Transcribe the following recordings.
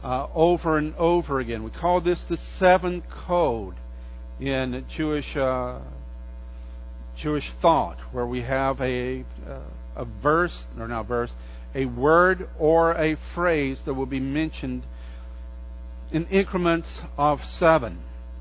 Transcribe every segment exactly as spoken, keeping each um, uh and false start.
uh, over and over again. We call this the seventh code in Jewish uh, Jewish thought, where we have a uh, a verse, or not verse, a word or a phrase that will be mentioned in increments of seven.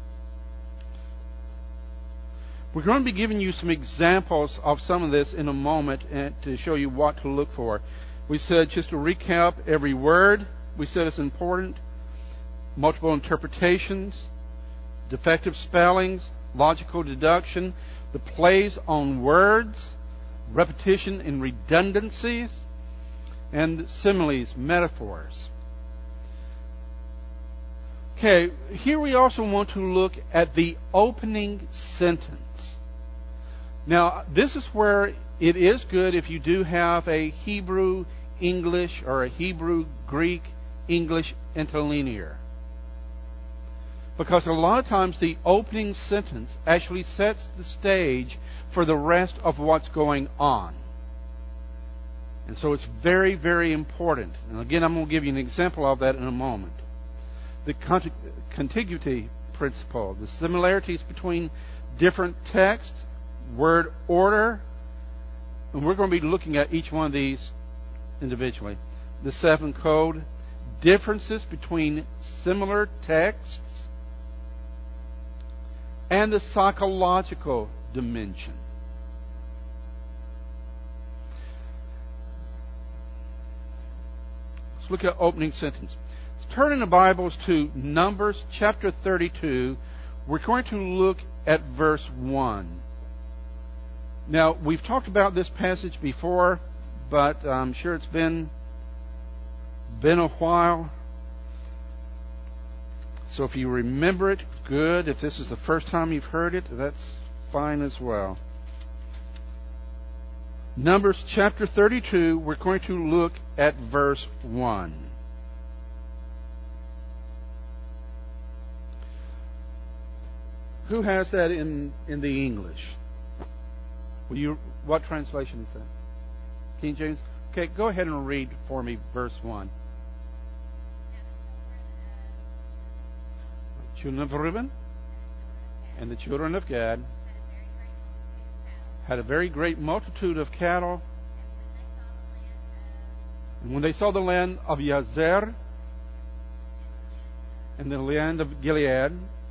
We're going to be giving you some examples of some of this in a moment and to show you what to look for. We said, just to recap, every word, we said it's important. Multiple interpretations, defective spellings, logical deduction, the plays on words, repetition and redundancies, and similes, metaphors. Okay, here we also want to look at the opening sentence. Now, this is where it is good if you do have a Hebrew English or a Hebrew Greek English interlinear. Because a lot of times the opening sentence actually sets the stage for the rest of what's going on. And so it's very, very important. And again, I'm going to give you an example of that in a moment. The contiguity principle, the similarities between different texts, word order, and we're going to be looking at each one of these individually. The seven code, differences between similar texts, and the psychological dimension. Let's look at opening sentence. Let's turn in the Bibles to Numbers chapter thirty-two. We're going to look at verse one. Now, we've talked about this passage before, but I'm sure it's been, been a while. So if you remember it, good. If this is the first time you've heard it, that's fine as well. Numbers chapter thirty-two, we're going to look at verse one. Who has that in, in the English? Will you, what translation is that? King James? Okay, go ahead and read for me verse one. Children of Reuben and the children of Gad had a very great multitude of cattle. And when they saw the land of Yazer and the land of Gilead,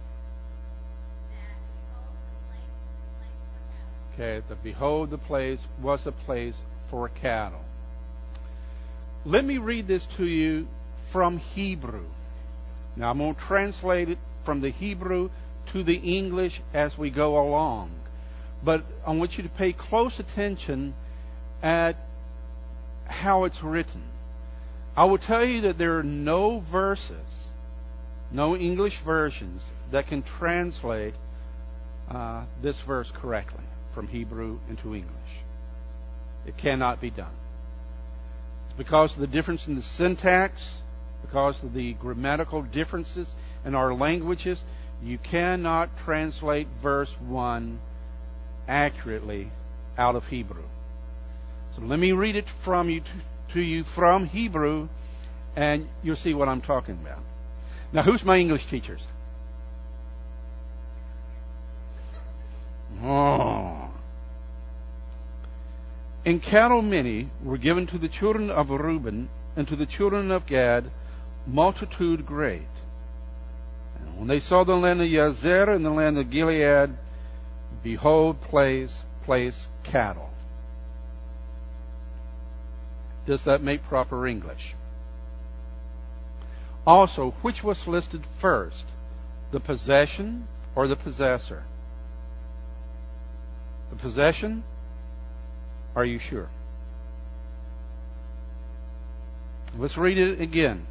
okay, the behold, the place was a place for cattle. Let me read this to you from Hebrew. Now I'm going to translate it from the Hebrew to the English as we go along. But I want you to pay close attention at how it's written. I will tell you that there are no verses, no English versions that can translate uh, this verse correctly from Hebrew into English. It cannot be done. It's because of the difference in the syntax, because of the grammatical differences in our languages. You cannot translate verse one accurately out of Hebrew. So let me read it from you to, to you from Hebrew, and you'll see what I'm talking about. Now, who's my English teachers? Oh. And cattle many were given to the children of Reuben and to the children of Gad, multitude great. And when they saw the land of Yazer and the land of Gilead, behold, place, place, cattle. Does that make proper English? Also, which was listed first, the possession or the possessor? The possession? Are you sure? Let's read it again.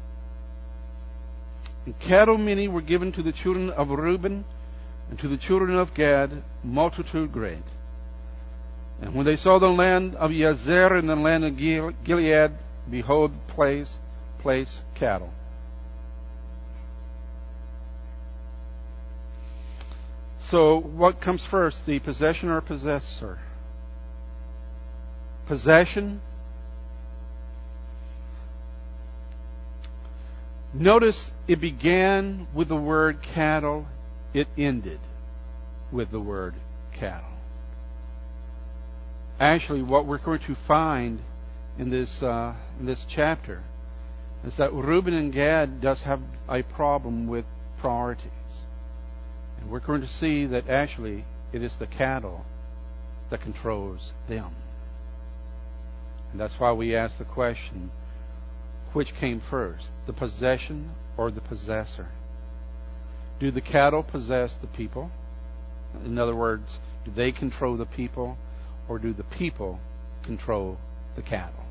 And cattle many were given to the children of Reuben and to the children of Gad, multitude great. And when they saw the land of Yazer and the land of Gilead, behold, place, place, cattle. So, what comes first, the possession or possessor? Possession. Notice it began with the word cattle. It ended with the word cattle. Actually, what we're going to find in this uh, in this chapter is that Reuben and Gad does have a problem with priorities. And we're going to see that actually it is the cattle that controls them. And that's why we ask the question, which came first, the possession or the possessor? Do the cattle possess the people? In other words, do they control the people, or do the people control the cattle?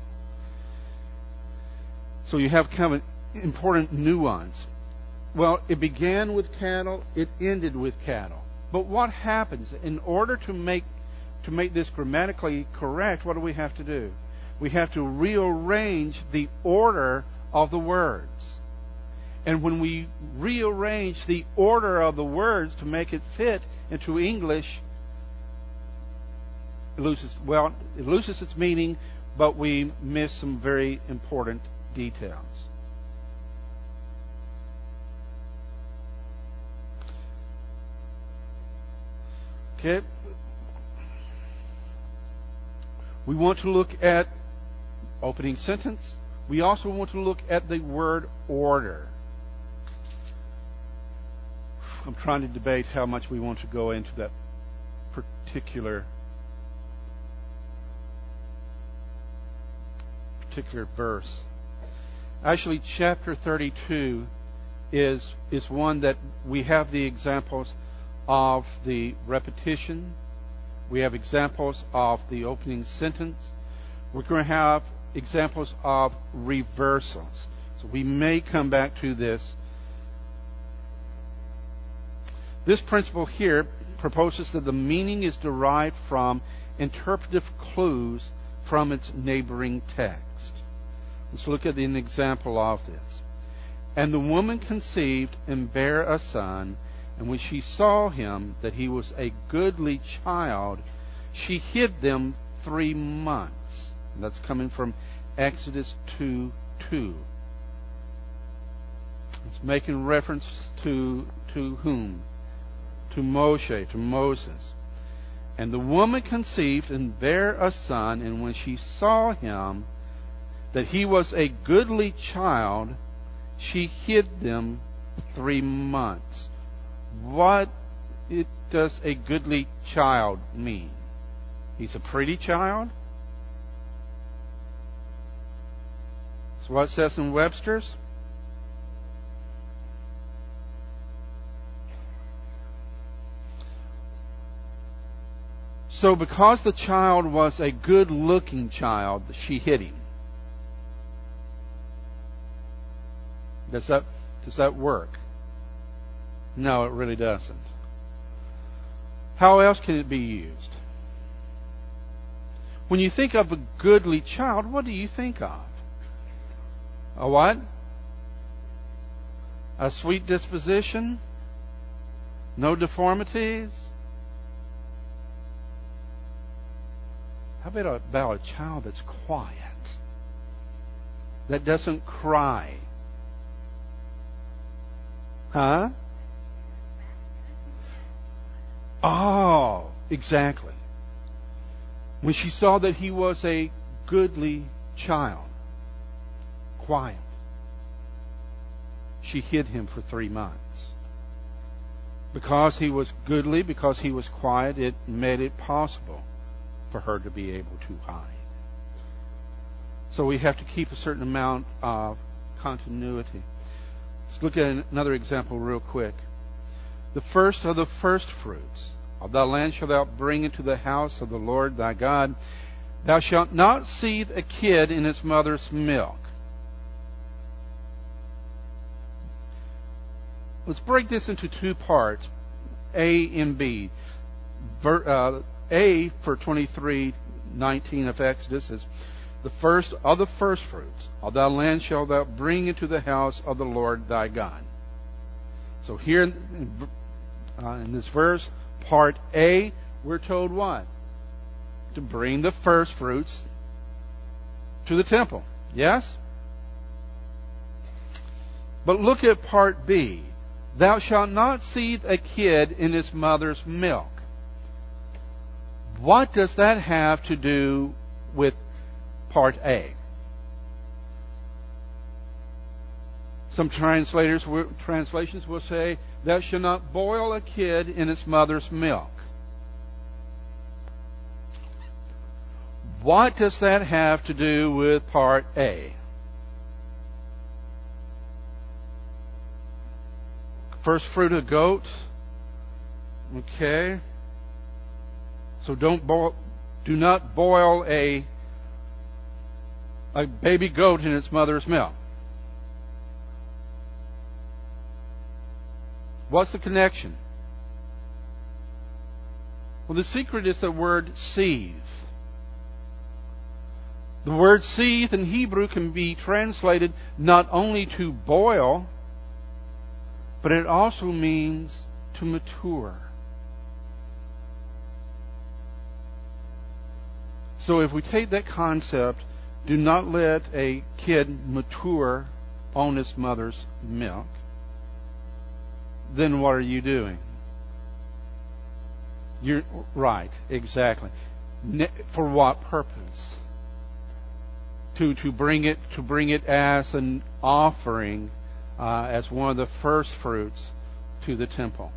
So you have kind of an important nuance. Well, it began with cattle, it ended with cattle. But what happens? In order to make to make this grammatically correct, what do we have to do? We have to rearrange the order of the words. And when we rearrange the order of the words to make it fit into English, it loses, well, it loses its meaning, but we miss some very important details. Okay. We want to look at opening sentence. We also want to look at the word order. I'm trying to debate how much we want to go into that particular particular verse. Actually, chapter thirty-two is is one that we have the examples of the repetition. We have examples of the opening sentence. We're going to have examples of reversals. So we may come back to this. This principle here proposes that the meaning is derived from interpretive clues from its neighboring text. Let's look at an example of this. And the woman conceived and bare a son, and when she saw him, that he was a goodly child, she hid them three months. And that's coming from Exodus two two. It's making reference to, to whom? To Moshe, to Moses. And the woman conceived and bare a son, and when she saw him, that he was a goodly child, she hid them three months. What it does a goodly child mean? He's a pretty child? That's what it says in Webster's. So because the child was a good-looking child, she hid him. Does that, does that work? No, it really doesn't. How else can it be used? When you think of a goodly child, what do you think of? A what? A sweet disposition? No deformities? How about about a child that's quiet? That doesn't cry? Huh? Oh, exactly. When she saw that he was a goodly child, quiet, she hid him for three months. Because he was goodly, because he was quiet, it made it possible for her to be able to hide. So we have to keep a certain amount of continuity. Let's look at another example real quick. The first of the first fruits of thy land shalt thou bring into the house of the Lord thy God. Thou shalt not seethe a kid in its mother's milk. Let's break this into two parts, A and B. Ver, uh, A for twenty-three nineteen of Exodus is, the first of the first fruits of thy land shalt thou bring into the house of the Lord thy God. So here in, uh, in this verse, part A, we're told what? To bring the first fruits to the temple. Yes? But look at part B. Thou shalt not seethe a kid in his mother's milk. What does that have to do with part A? Some translators, translations will say, thou shalt not boil a kid in its mother's milk. What does that have to do with part A? First fruit of goat. Okay. So don't boil, do not boil a, a baby goat in its mother's milk. What's the connection? Well, the secret is the word seethe. The word seethe in Hebrew can be translated not only to boil, but it also means to mature. So if we take that concept, do not let a kid mature on his mother's milk, then what are you doing? You're right, exactly. For what purpose? To to bring it to bring it as an offering, uh, as one of the first fruits to the temple.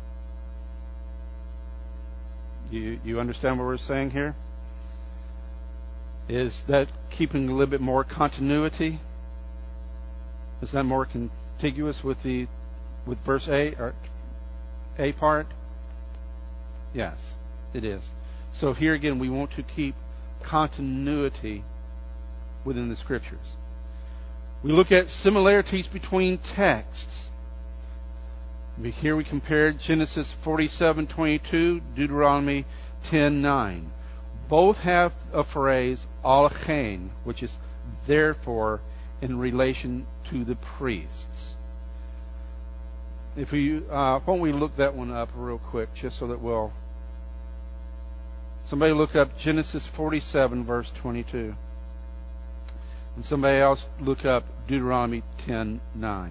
You you understand what we're saying here? Is that keeping a little bit more continuity? Is that more contiguous with the with verse A or A part? Yes, it is. So here again, we want to keep continuity within the Scriptures. We look at similarities between texts. Here we compared Genesis forty-seven twenty-two, Deuteronomy ten nine. Both have a phrase, al-chen, which is therefore in relation to the priests. If we, uh, why don't we look that one up real quick, just so that we'll. Somebody look up Genesis forty-seven, verse twenty-two. And somebody else look up Deuteronomy ten nine.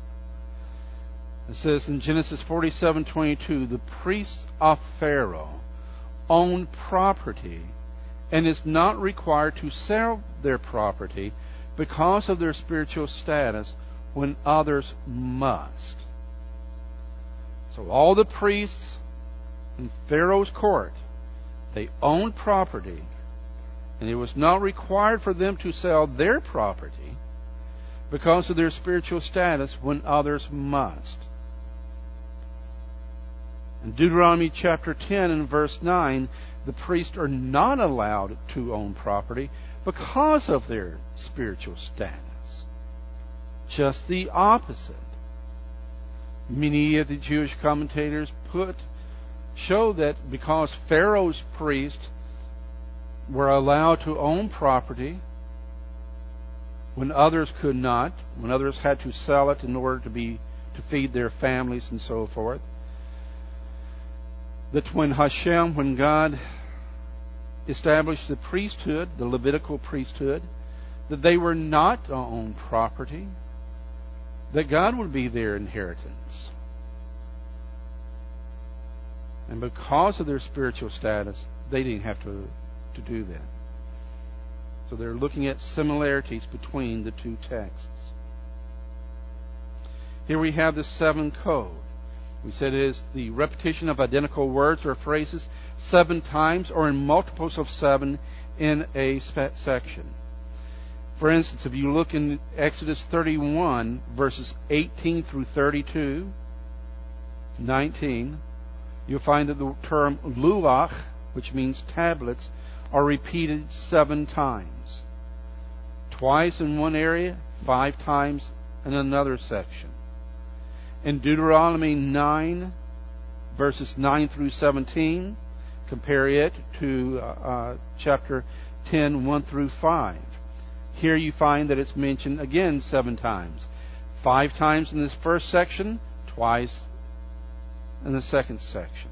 It says in Genesis forty-seven twenty-two, the priests of Pharaoh own property and is not required to sell their property because of their spiritual status when others must. So all the priests in Pharaoh's court, they owned property, and it was not required for them to sell their property because of their spiritual status when others must. In Deuteronomy chapter ten and verse nine, the priests are not allowed to own property because of their spiritual status. Just the opposite. Many of the Jewish commentators put show that because Pharaoh's priests were allowed to own property when others could not, when others had to sell it in order to be to feed their families and so forth, that when Hashem, when God established the priesthood, the Levitical priesthood, that they were not to own property, that God would be their inheritance. And because of their spiritual status, they didn't have to, to do that. So they're looking at similarities between the two texts. Here we have the seven code. We said it is the repetition of identical words or phrases seven times or in multiples of seven in a spe- section. For instance, if you look in Exodus thirty-one, verses eighteen through thirty-two, nineteen, you'll find that the term lulach, which means tablets, are repeated seven times. Twice in one area, five times in another section. In Deuteronomy nine, verses nine through seventeen, compare it to uh, uh, chapter ten, one through five. Here you find that it's mentioned again seven times. Five times in this first section, twice in the second section.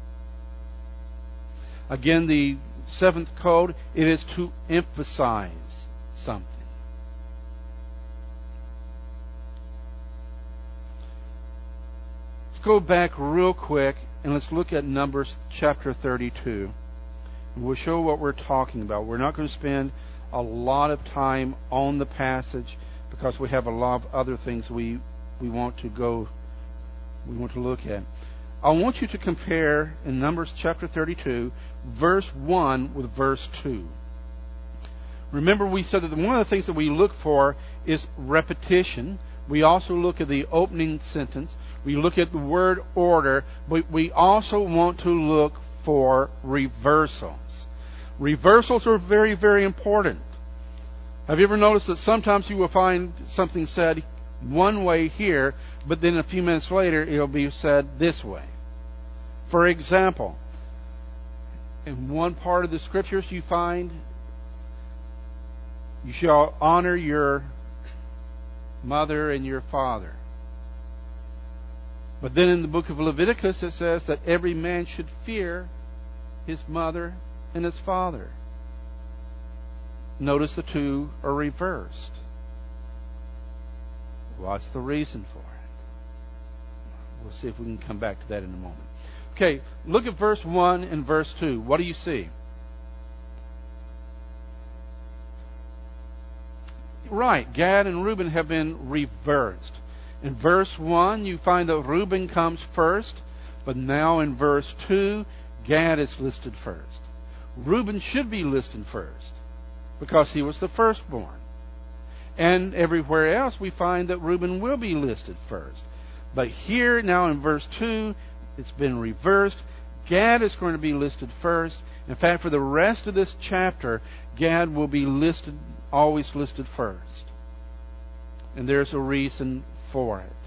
Again, the seventh code, it is to emphasize something. go back real quick and let's look at Numbers chapter thirty-two. And we'll show what we're talking about. We're not going to spend a lot of time on the passage because we have a lot of other things we we want to go we want to look at. I want you to compare in Numbers chapter thirty-two, verse one with verse two. Remember, we said that one of the things that we look for is repetition. We also look at the opening sentence. We look at the word order, but we also want to look for reversals. Reversals are very, very important. Have you ever noticed that sometimes you will find something said one way here, but then a few minutes later it'll be said this way? For example, in one part of the scriptures you find, you shall honor your mother and your father. But then in the book of Leviticus it says that every man should fear his mother and his father. Notice the two are reversed. What's the reason for it? We'll see if we can come back to that in a moment. Okay, look at verse one and verse two. What do you see? Right, Gad and Reuben have been reversed. In verse one, you find that Reuben comes first, but now in verse two, Gad is listed first. Reuben should be listed first because he was the firstborn. And everywhere else we find that Reuben will be listed first. But here now in verse two, it's been reversed. Gad is going to be listed first. In fact, for the rest of this chapter, Gad will be listed, always listed first. And there's a reason for it.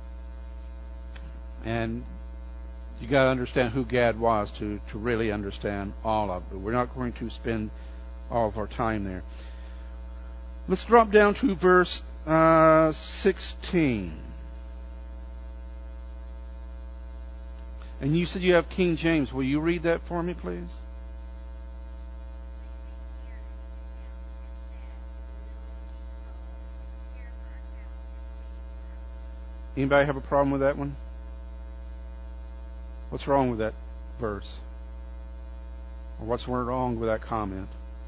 And you got to understand who Gad was to, to really understand all of it. We're not going to spend all of our time there. Let's drop down to verse uh, sixteen. And you said you have King James. Will you read that for me, please? Anybody have a problem with that one? What's wrong with that verse? Or what's wrong with that comment?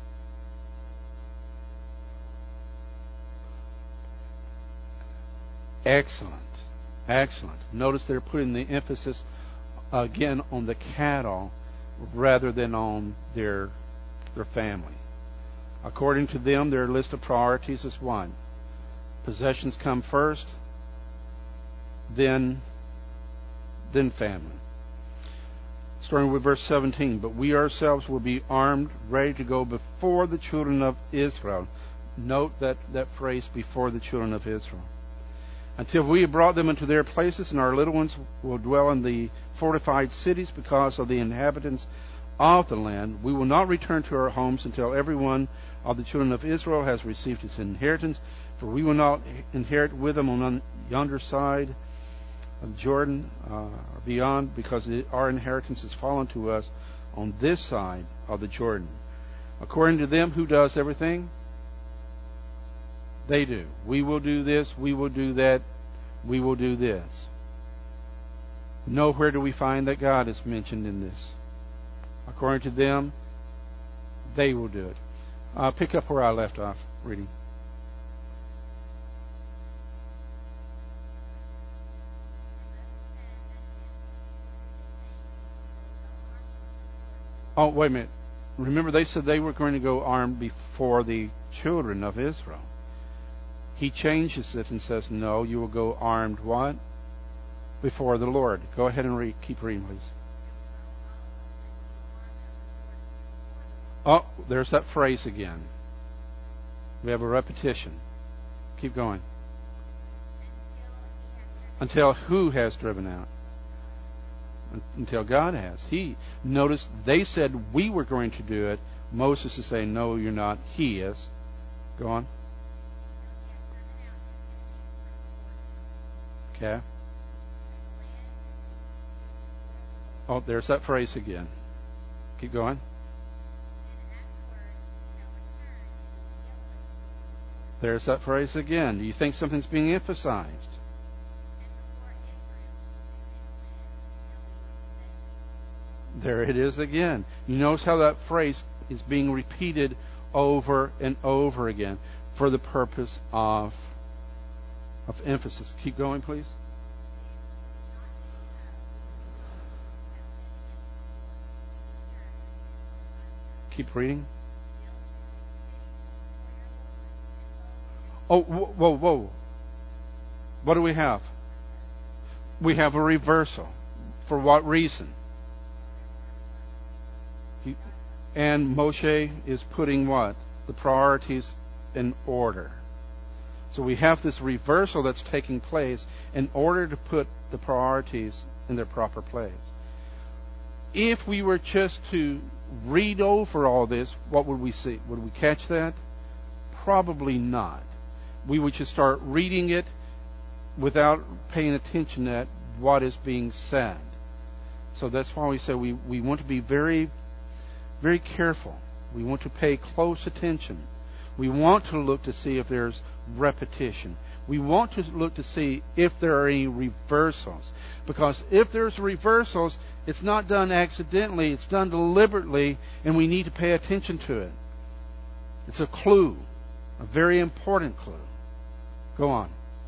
Excellent. Excellent. Notice they're putting the emphasis again on the cattle rather than on their their family. According to them, their list of priorities is one. Possessions come first, then then family. Starting with verse seventeen, but we ourselves will be armed, ready to go before the children of Israel. Note that, that phrase, before the children of Israel. Until we have brought them into their places, and our little ones will dwell in the fortified cities because of the inhabitants of the land. We will not return to our homes until every one of the children of Israel has received his inheritance, for we will not inherit with them on yonder side of Jordan uh, or beyond, because it, our inheritance has fallen to us on this side of the Jordan. According to them, who does everything? They do. We will do this, we will do that, we will do this. Nowhere do we find that God is mentioned in this. According to them, they will do it. I'll pick up where I left off reading. Oh, wait a minute. Remember, they said they were going to go armed before the children of Israel. He changes it and says, no, you will go armed what? Before the Lord. Go ahead and read. Keep reading, please. Oh, there's that phrase again. We have a repetition. Keep going. Until who has driven out? Until God has. He. Notice they said we were going to do it. Moses is saying, no, you're not. He is. Go on. Okay. Oh, there's that phrase again. Keep going. There's that phrase again. Do you think something's being emphasized? There it is again. You notice how that phrase is being repeated over and over again for the purpose of, of emphasis. Keep going, please. Keep reading. Oh, whoa, whoa. What do we have? We have a reversal. For what reason? He, and Moshe is putting what? The priorities in order. So we have this reversal that's taking place in order to put the priorities in their proper place. If we were just to read over all this, what would we see? Would we catch that? Probably not. We would just start reading it without paying attention at what is being said. So that's why we say we, we want to be very, very careful. We want to pay close attention. We want to look to see if there's repetition. We want to look to see if there are any reversals. Because if there's reversals, it's not done accidentally, it's done deliberately, and we need to pay attention to it. It's a clue, a very important clue. Go on.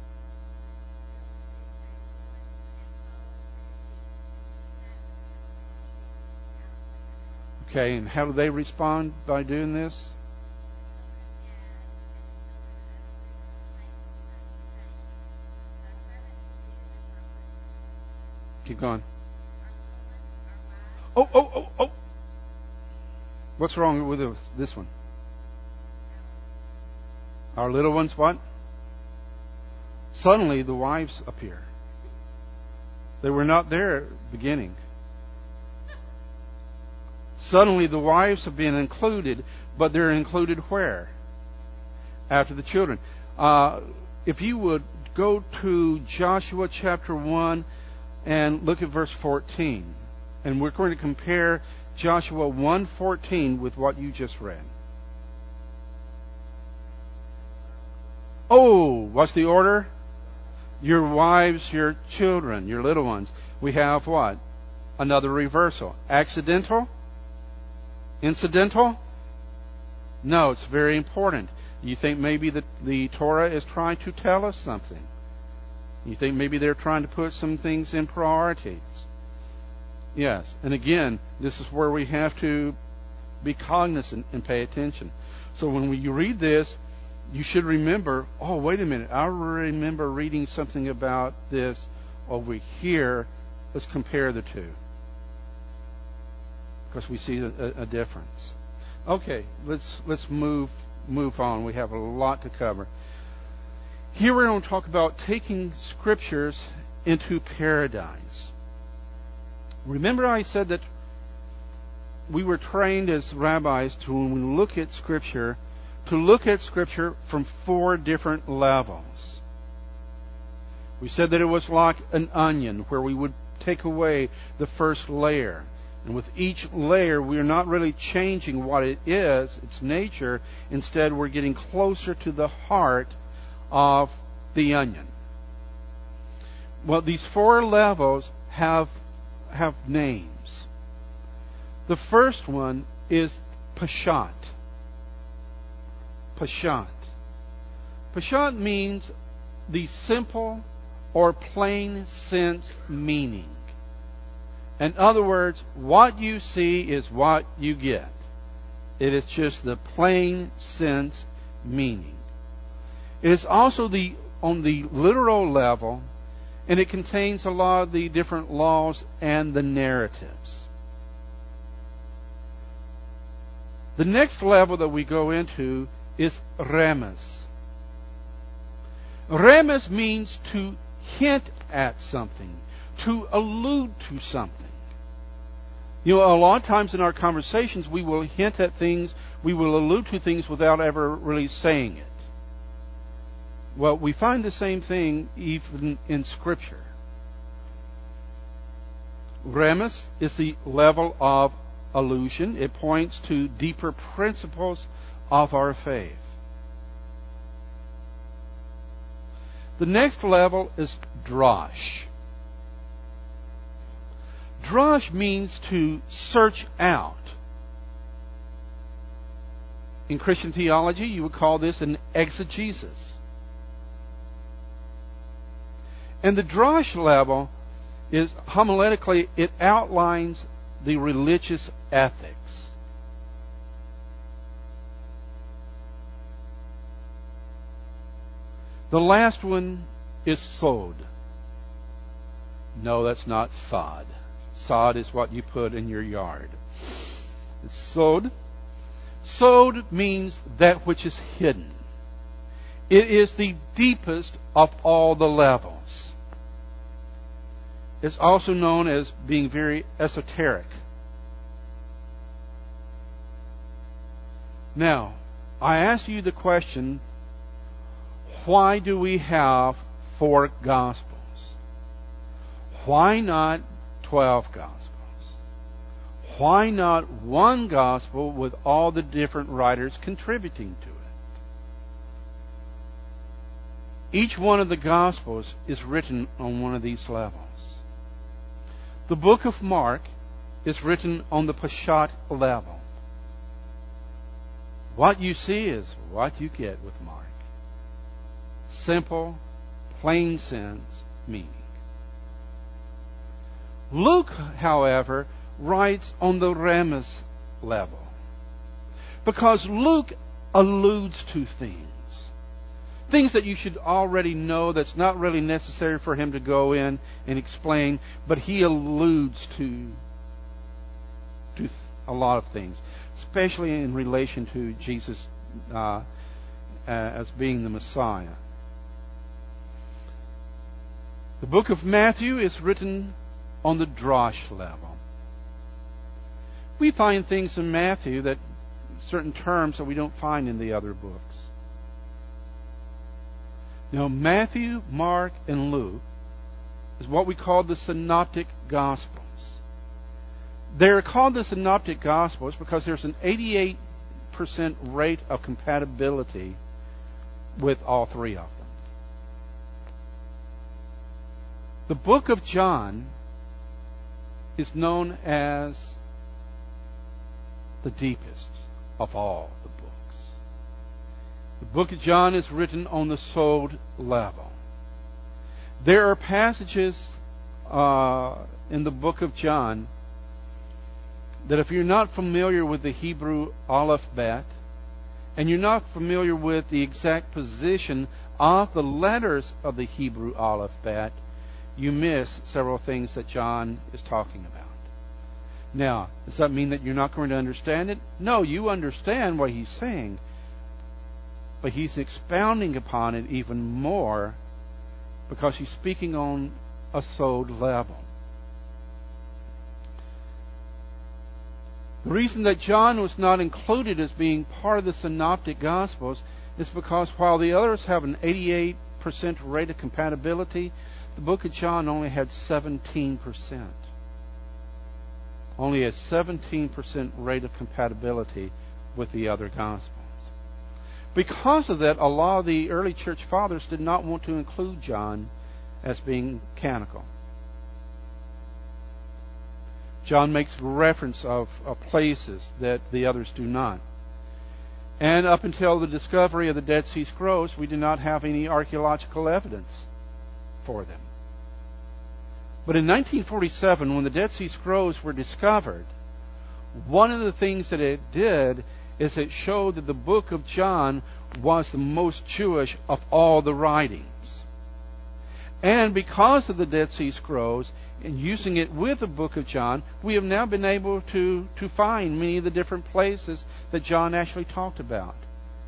Okay, and how do they respond by doing this? Keep going. Oh, oh, oh, oh. What's wrong with this one? Our little ones, what? Suddenly the wives appear. They were not there at the beginning. Suddenly the wives have been included, but they're included where? After the children. Uh, if you would go to Joshua chapter one and look at verse fourteen. And we're going to compare Joshua one fourteen with what you just read. Oh, what's the order? Your wives, your children, your little ones. We have what? Another reversal. Accidental? Incidental? No, it's very important. You think maybe the, the Torah is trying to tell us something? You think maybe they're trying to put some things in priorities? Yes. And again, this is where we have to be cognizant and pay attention. So when we, you read this, you should remember, oh, wait a minute, I remember reading something about this over here. Let's compare the two. Because we see a, a difference. Okay, let's let's move move on. We have a lot to cover. Here we're going to talk about taking scriptures into paradise. Remember I said that we were trained as rabbis to, when we look at Scripture, to look at Scripture from four different levels. We said that it was like an onion, where we would take away the first layer. And with each layer, we're not really changing what it is, its nature. Instead, we're getting closer to the heart of the onion. Well, these four levels have have names. The first one is Pashat. Pashat. Pashat means the simple or plain sense meaning. In other words, what you see is what you get. It is just the plain sense meaning. It is also the on the literal level, and it contains a lot of the different laws and the narratives. The next level that we go into is Remes. Remes means to hint at something, to allude to something. You know, a lot of times in our conversations, we will hint at things, we will allude to things without ever really saying it. Well, we find the same thing even in Scripture. Remes is the level of allusion. It points to deeper principles of our faith. The next level is Drash. Drush means to search out. In Christian theology, you would call this an exegesis. And the drush level is, homiletically, it outlines the religious ethics. The last one is sod. No, that's not sod. Sod is what you put in your yard. It's sod. Sod means that which is hidden. It is the deepest of all the levels. It's also known as being very esoteric. Now, I ask you the question, why do we have four Gospels? Why not twelve Gospels? Why not one Gospel with all the different writers contributing to it? Each one of the Gospels is written on one of these levels. The book of Mark is written on the Peshat level. What you see is what you get with Mark. Simple, plain sense meaning. Luke, however, writes on the Remes level, because Luke alludes to things. Things that you should already know, that's not really necessary for him to go in and explain, but he alludes to, to a lot of things, especially in relation to Jesus uh, as being the Messiah. The book of Matthew is written on the drosh level. We find things in Matthew, that certain terms that we don't find in the other books. Now, Matthew, Mark, and Luke is what we call the Synoptic Gospels. They're called the Synoptic Gospels because there's an eighty-eight percent rate of compatibility with all three of them. The book of John is known as the deepest of all the books. The book of John is written on the sod level. There are passages uh, in the book of John that, if you're not familiar with the Hebrew alphabet, and you're not familiar with the exact position of the letters of the Hebrew alphabet, you miss several things that John is talking about. Now, does that mean that you're not going to understand it? No, you understand what he's saying, but he's expounding upon it even more because he's speaking on a sod level. The reason that John was not included as being part of the Synoptic Gospels is because while the others have an eighty-eight percent rate of compatibility, the book of John only had seventeen percent. Only a seventeen percent rate of compatibility with the other Gospels. Because of that, a lot of the early church fathers did not want to include John as being canonical. John makes reference of, of places that the others do not. And up until the discovery of the Dead Sea Scrolls, we do not have any archaeological evidence for them. But in nineteen forty-seven, when the Dead Sea Scrolls were discovered, one of the things that it did is it showed that the book of John was the most Jewish of all the writings. And because of the Dead Sea Scrolls, and using it with the book of John, we have now been able to, to find many of the different places that John actually talked about.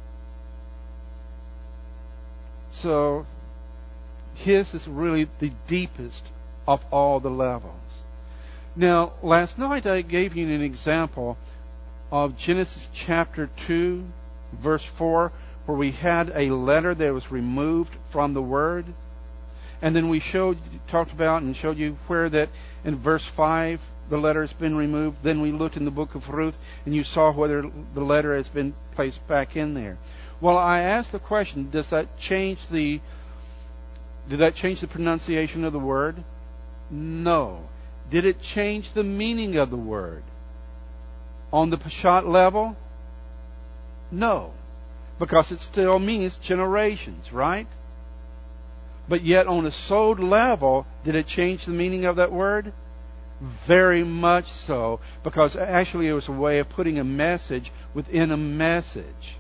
So, his is really the deepest of all the levels. Now, last night I gave you an example of Genesis chapter two, verse four, where we had a letter that was removed from the Word. And then we showed, talked about and showed you where that in verse five the letter has been removed. Then we looked in the book of Ruth and you saw whether the letter has been placed back in there. Well, I asked the question, does that change the, did that change the pronunciation of the word? No. did it change the meaning of the word? On the Peshat level? No. Because it still means generations, right? But yet on a Sod level, did it change the meaning of that word? Very much so. Because actually it was a way of putting a message within a message.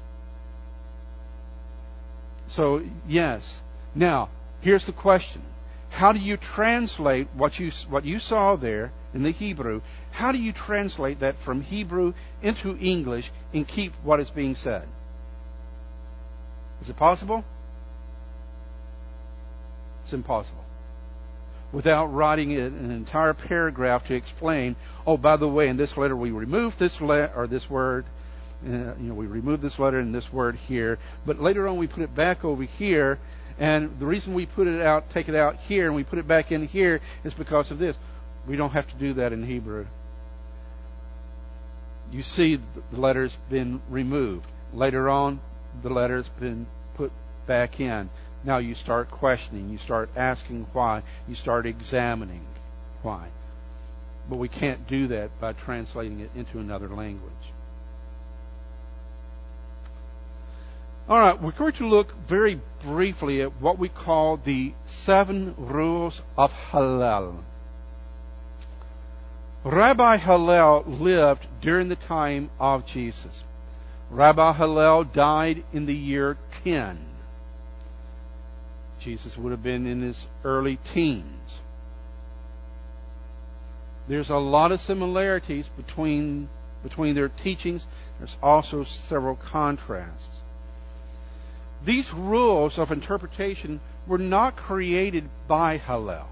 So, yes. Now, here's the question. How do you translate what you what you saw there in the Hebrew? How do you translate that from Hebrew into English and keep what is being said? Is it possible? It's impossible. Without writing it an entire paragraph to explain, oh, by the way, in this letter we removed this le- or this word, uh, you know, we removed this letter and this word here, but later on we put it back over here. And the reason we put it out, take it out here, and we put it back in here is because of this. We don't have to do that in Hebrew. You see the letter's been removed. Later on, the letter's been put back in. Now you start questioning. You start asking why. You start examining why. But we can't do that by translating it into another language. All right, we're going to look very briefly at what we call the seven rules of Hillel. Rabbi Hillel lived during the time of Jesus. Rabbi Hillel died in the year ten. Jesus would have been in his early teens. There's a lot of similarities between, between their teachings. There's also several contrasts. These rules of interpretation were not created by Hillel.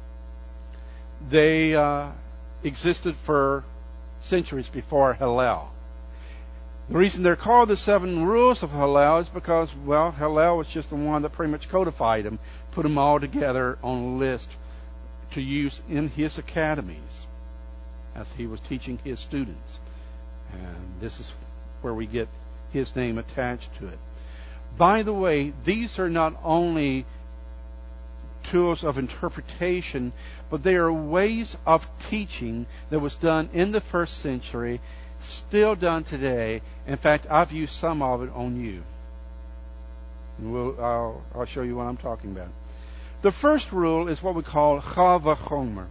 They uh, existed for centuries before Hillel. The reason they're called the seven rules of Hillel is because, well, Hillel was just the one that pretty much codified them, put them all together on a list to use in his academies as he was teaching his students. And this is where we get his name attached to it. By the way, these are not only tools of interpretation, but they are ways of teaching that was done in the first century, still done today. In fact, I've used some of it on you. And we'll, I'll, I'll show you what I'm talking about. The first rule is what we call Kal Vachomer.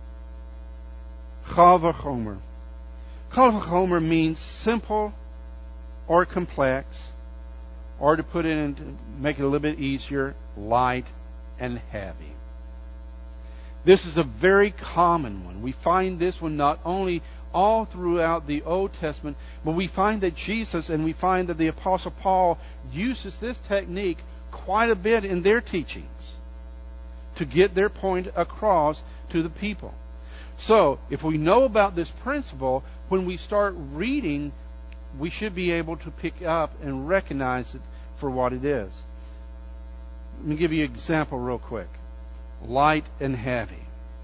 Kal Vachomer. Kal Vachomer means simple or complex, or to put it in, to make it a little bit easier, light and heavy. This is a very common one. We find this one not only all throughout the Old Testament, but we find that Jesus and we find that the Apostle Paul uses this technique quite a bit in their teachings to get their point across to the people. So, if we know about this principle, when we start reading, we should be able to pick up and recognize it for what it is. Let me give you an example real quick. Light and heavy.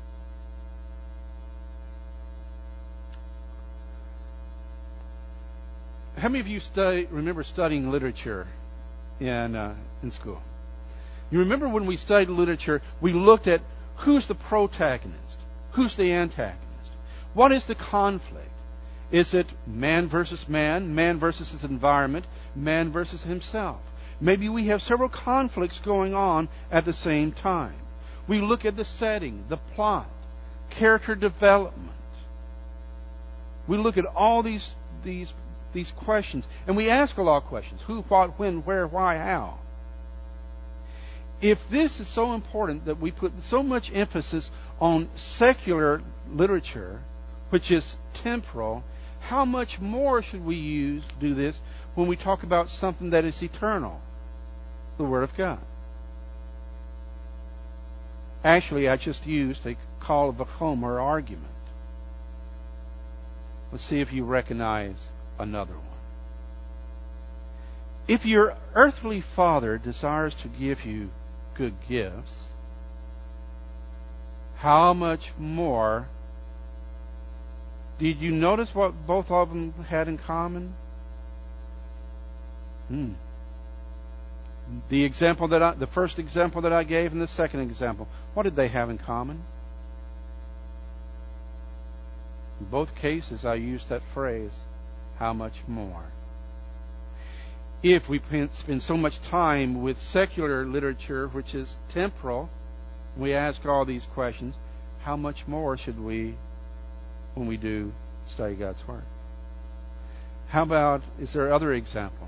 How many of you study, remember studying literature in uh, in school? You remember when we studied literature, we looked at who's the protagonist, who's the antagonist, what is the conflict? Is it man versus man, man versus his environment, man versus himself? Maybe we have several conflicts going on at the same time. We look at the setting, the plot, character development. We look at all these these these questions, and we ask a lot of questions. Who, what, when, where, why, how? If this is so important that we put so much emphasis on secular literature, which is temporal, how much more should we use do this when we talk about something that is eternal, the Word of God? Actually, I just used a Kal Vachomer argument. Let's see if you recognize another one. If your earthly father desires to give you good gifts, how much more? Did you notice what both of them had in common? Hmm. The example that I, the first example that I gave and the second example, what did they have in common? In both cases, I use that phrase, how much more? If we spend so much time with secular literature, which is temporal, we ask all these questions, how much more should we, when we do study God's Word? How about, is there other examples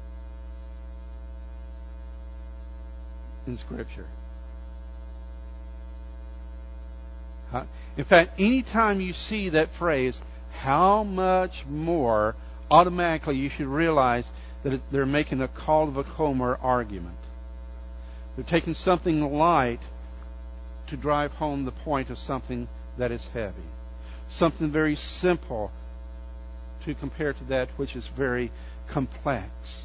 in Scripture? Huh? In fact, anytime you see that phrase, how much more, automatically you should realize that they're making a Kal Vachomer argument. They're taking something light to drive home the point of something that is heavy. Something very simple to compare to that which is very complex.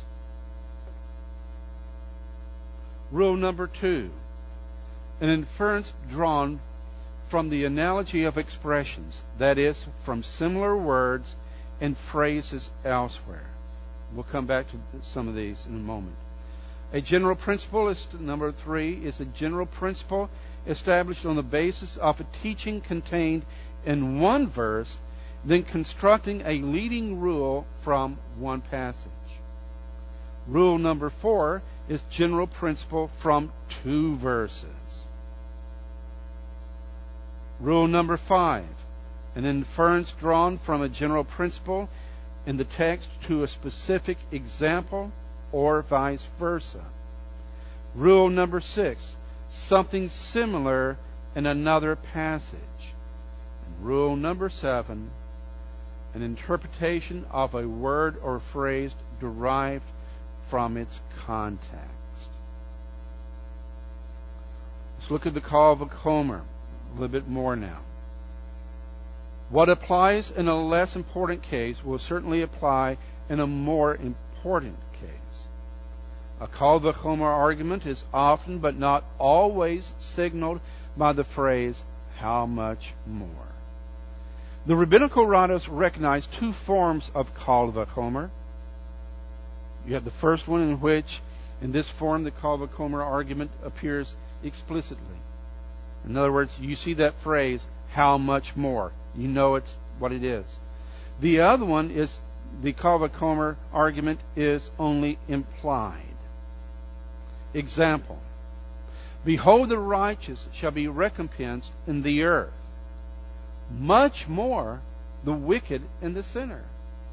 Rule number two. An inference drawn from the analogy of expressions, that is, from similar words and phrases elsewhere. We'll come back to some of these in a moment. A general principle is number three is a general principle established on the basis of a teaching contained in one verse, then constructing a leading rule from one passage. Rule number four is general principle from two verses. Rule number five, an inference drawn from a general principle in the text to a specific example or vice versa. Rule number six, something similar in another passage. And rule number seven, an interpretation of a word or phrase derived from its context. Let's look at the Kal Vachomer a little bit more now. What applies in a less important case will certainly apply in a more important case. A Kal Vachomer argument is often, but not always, signaled by the phrase, how much more? The rabbinical writers recognize two forms of Kal Vachomer. You have the first one in which, in this form, the Kal Vachomer argument appears explicitly. In other words, you see that phrase, how much more? You know it's what it is. The other one is, the Kal Vachomer argument is only implied. Example, behold, the righteous shall be recompensed in the earth, much more the wicked and the sinner.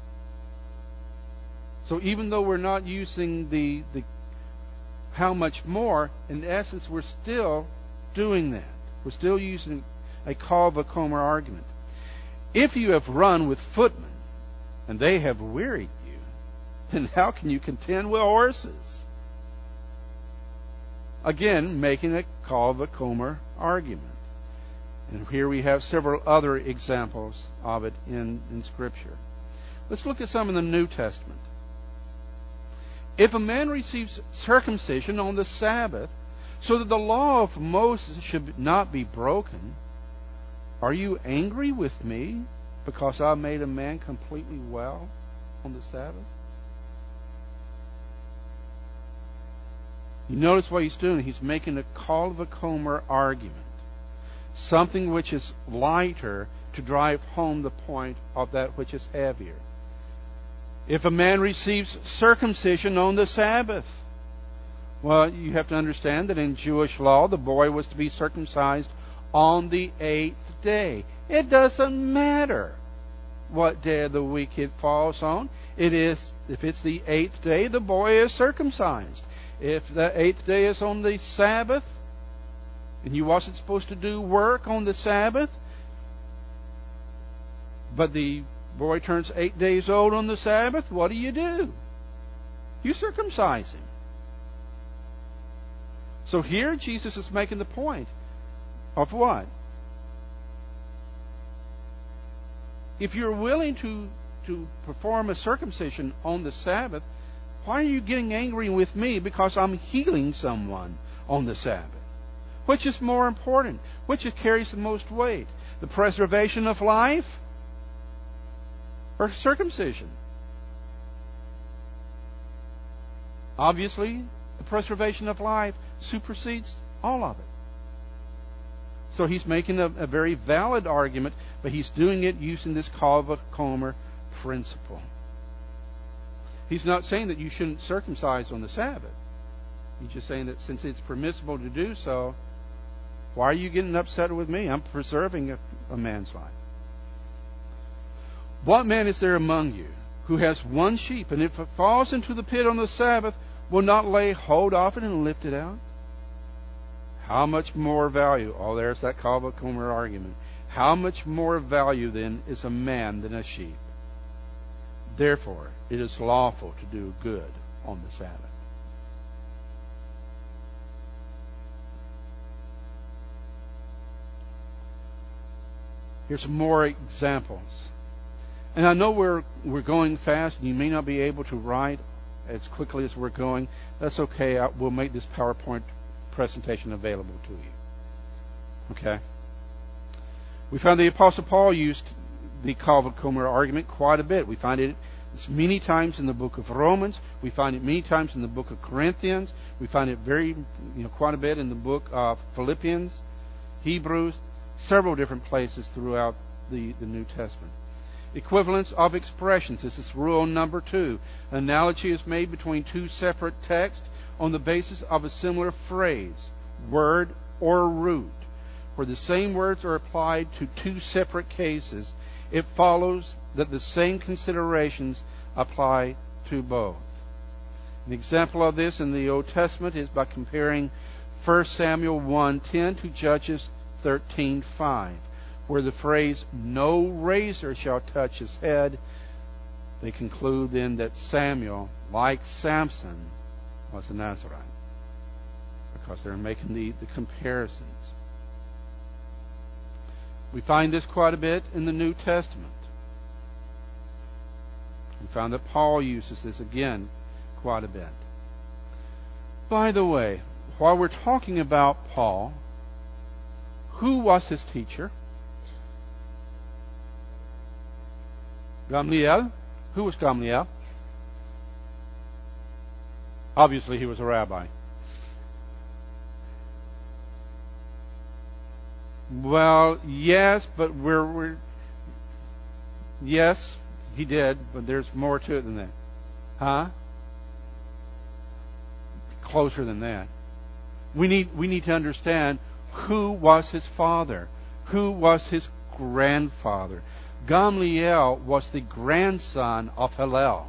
So even though we're not using the, the how much more, in essence we're still doing that. We're still using a Kal Vachomer argument. If you have run with footmen, and they have wearied you, then how can you contend with horses? Again, making a Kal Vachomer argument. And here we have several other examples of it in, in Scripture. Let's look at some in the New Testament. If a man receives circumcision on the Sabbath, so that the law of Moses should not be broken, are you angry with me because I made a man completely well on the Sabbath? You notice what he's doing. He's making a Kal Vachomer argument. Something which is lighter to drive home the point of that which is heavier. If a man receives circumcision on the Sabbath, well, you have to understand that in Jewish law, the boy was to be circumcised on the eighth day. It doesn't matter what day of the week it falls on. It is, if it's the eighth day, the boy is circumcised. If the eighth day is on the Sabbath, and you wasn't supposed to do work on the Sabbath, but the boy turns eight days old on the Sabbath, what do you do? You circumcise him. So here Jesus is making the point of what? If you're willing to, to perform a circumcision on the Sabbath, why are you getting angry with me because I'm healing someone on the Sabbath? Which is more important? Which carries the most weight? The preservation of life or circumcision? Obviously, the preservation of life supersedes all of it. So he's making a, a very valid argument, but he's doing it using this Kava Comer principle. He's not saying that you shouldn't circumcise on the Sabbath. He's just saying that since it's permissible to do so, why are you getting upset with me? I'm preserving a, a man's life. What man is there among you who has one sheep, and if it falls into the pit on the Sabbath, will not lay hold of it and lift it out? How much more value? Oh, there's that Kava Comer argument. How much more value then is a man than a sheep? Therefore, it is lawful to do good on the Sabbath. Here's some more examples. And I know we're we're going fast, and you may not be able to write as quickly as we're going. That's okay. I, we'll make this PowerPoint presentation available to you. Okay? We found the Apostle Paul used the Kava Comer argument quite a bit. We find it many times in the book of Romans. We find it many times in the book of Corinthians. We find it very, you know, quite a bit in the book of Philippians, Hebrews, several different places throughout the, the New Testament. Equivalence of expressions. This is rule number two. Analogy is made between two separate texts on the basis of a similar phrase, word, or root. Where the same words are applied to two separate cases, it follows that the same considerations apply to both. An example of this in the Old Testament is by comparing First Samuel one ten to Judges thirteen five, where the phrase, no razor shall touch his head. They conclude then that Samuel, like Samson, was a Nazarite, because they're making the, the comparisons. We find this quite a bit in the New Testament. We found that Paul uses this again quite a bit. By the way, while we're talking about Paul, who was his teacher? Gamliel? Who was Gamliel? Obviously, he was a rabbi. Well, yes, but we're, we're yes, he did, but there's more to it than that. Huh? Closer than that. We need we need to understand who was his father, who was his grandfather. Gamliel was the grandson of Hillel.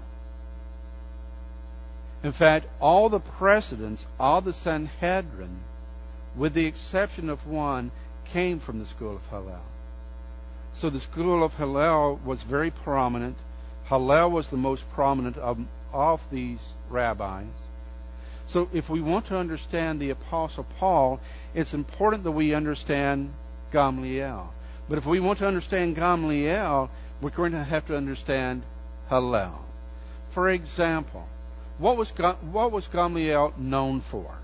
In fact, all the presidents of the Sanhedrin, with the exception of one, came from the school of Hillel. So the school of Hillel was very prominent. Hillel was the most prominent of, of these rabbis. So if we want to understand the Apostle Paul, it's important that we understand Gamliel. But if we want to understand Gamliel, we're going to have to understand Hillel. For example, what was what was Gamliel known for?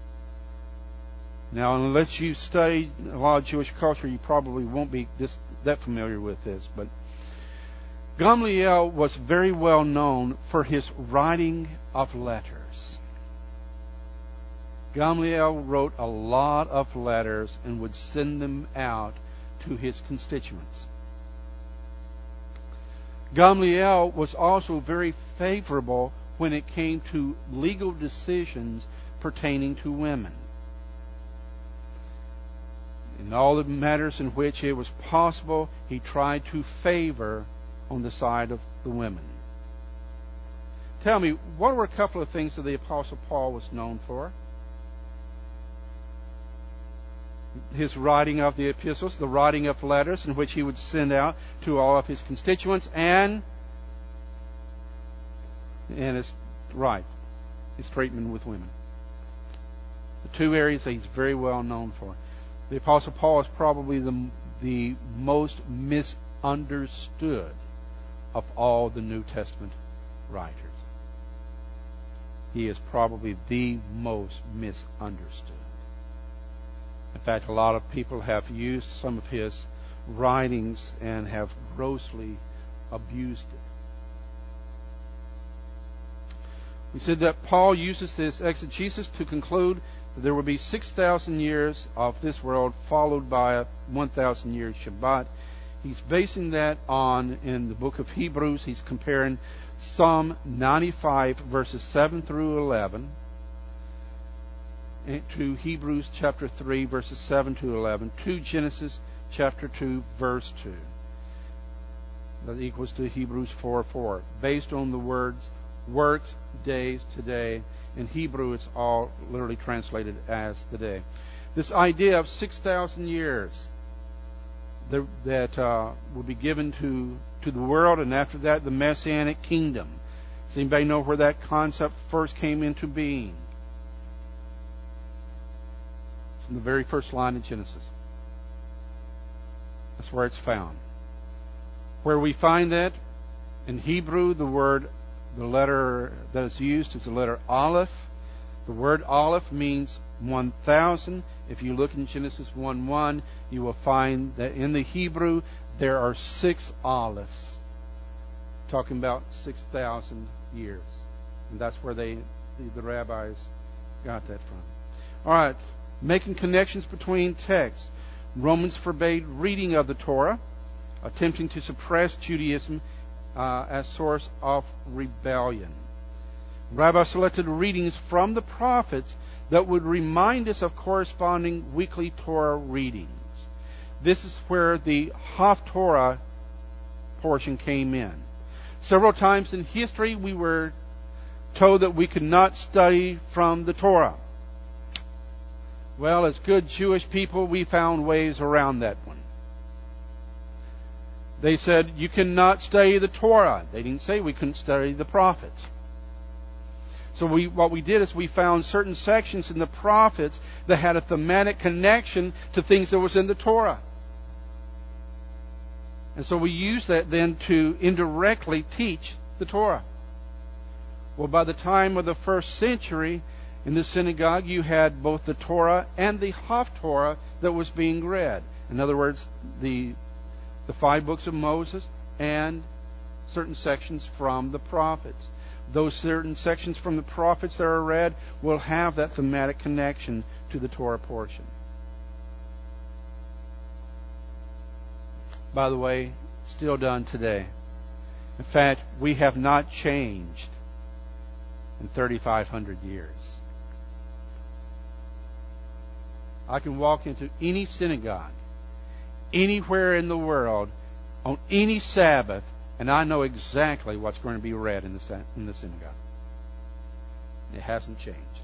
Now, unless you study a lot of Jewish culture, you probably won't be this, that familiar with this. But Gamliel was very well known for his writing of letters. Gamliel wrote a lot of letters and would send them out to his constituents. Gamliel was also very favorable when it came to legal decisions pertaining to women. In all the matters in which it was possible, he tried to favor on the side of the women. Tell me, what were a couple of things that the Apostle Paul was known for? His writing of the epistles, the writing of letters in which he would send out to all of his constituents, and and his right, his treatment with women. The two areas that he's very well known for. The Apostle Paul is probably the, the most misunderstood of all the New Testament writers. He is probably the most misunderstood. In fact, a lot of people have used some of his writings and have grossly abused it. We said that Paul uses this exegesis to conclude There will be six thousand years of this world followed by a one thousand year Shabbat. He's basing that on, in the book of Hebrews, he's comparing Psalm ninety-five, verses seven through eleven, to Hebrews chapter three, verses seven to eleven, to Genesis chapter two, verse two. That equals to Hebrews four four, based on the words works, days, today. In Hebrew, it's all literally translated as the day. This idea of six thousand years that, that uh, will be given to, to the world, and after that, the Messianic kingdom. Does anybody know where that concept first came into being? It's in the very first line of Genesis. That's where it's found. Where we find that, in Hebrew, the word The letter that is used is the letter Aleph. The word Aleph means one thousand. If you look in Genesis one one, you will find that in the Hebrew there are six Alephs, talking about six thousand years. And that's where they, the, the rabbis got that from. All right, making connections between texts. Romans forbade reading of the Torah, attempting to suppress Judaism Uh, as source of rebellion. Rabbi selected readings from the prophets that would remind us of corresponding weekly Torah readings. This is where the Haftorah portion came in. Several times in history we were told that we could not study from the Torah. Well, as good Jewish people, we found ways around that one. They said, you cannot study the Torah. They didn't say we couldn't study the prophets. So we, what we did is we found certain sections in the prophets that had a thematic connection to things that was in the Torah. And so we used that then to indirectly teach the Torah. Well, by the time of the first century, in the synagogue, you had both the Torah and the Haftorah that was being read. In other words, the the five books of Moses and certain sections from the prophets. Those certain sections from the prophets that are read will have that thematic connection to the Torah portion. By the way, still done today. In fact, we have not changed in thirty-five hundred years. I can walk into any synagogue anywhere in the world on any Sabbath, and I know exactly what's going to be read in the in the synagogue. It hasn't changed.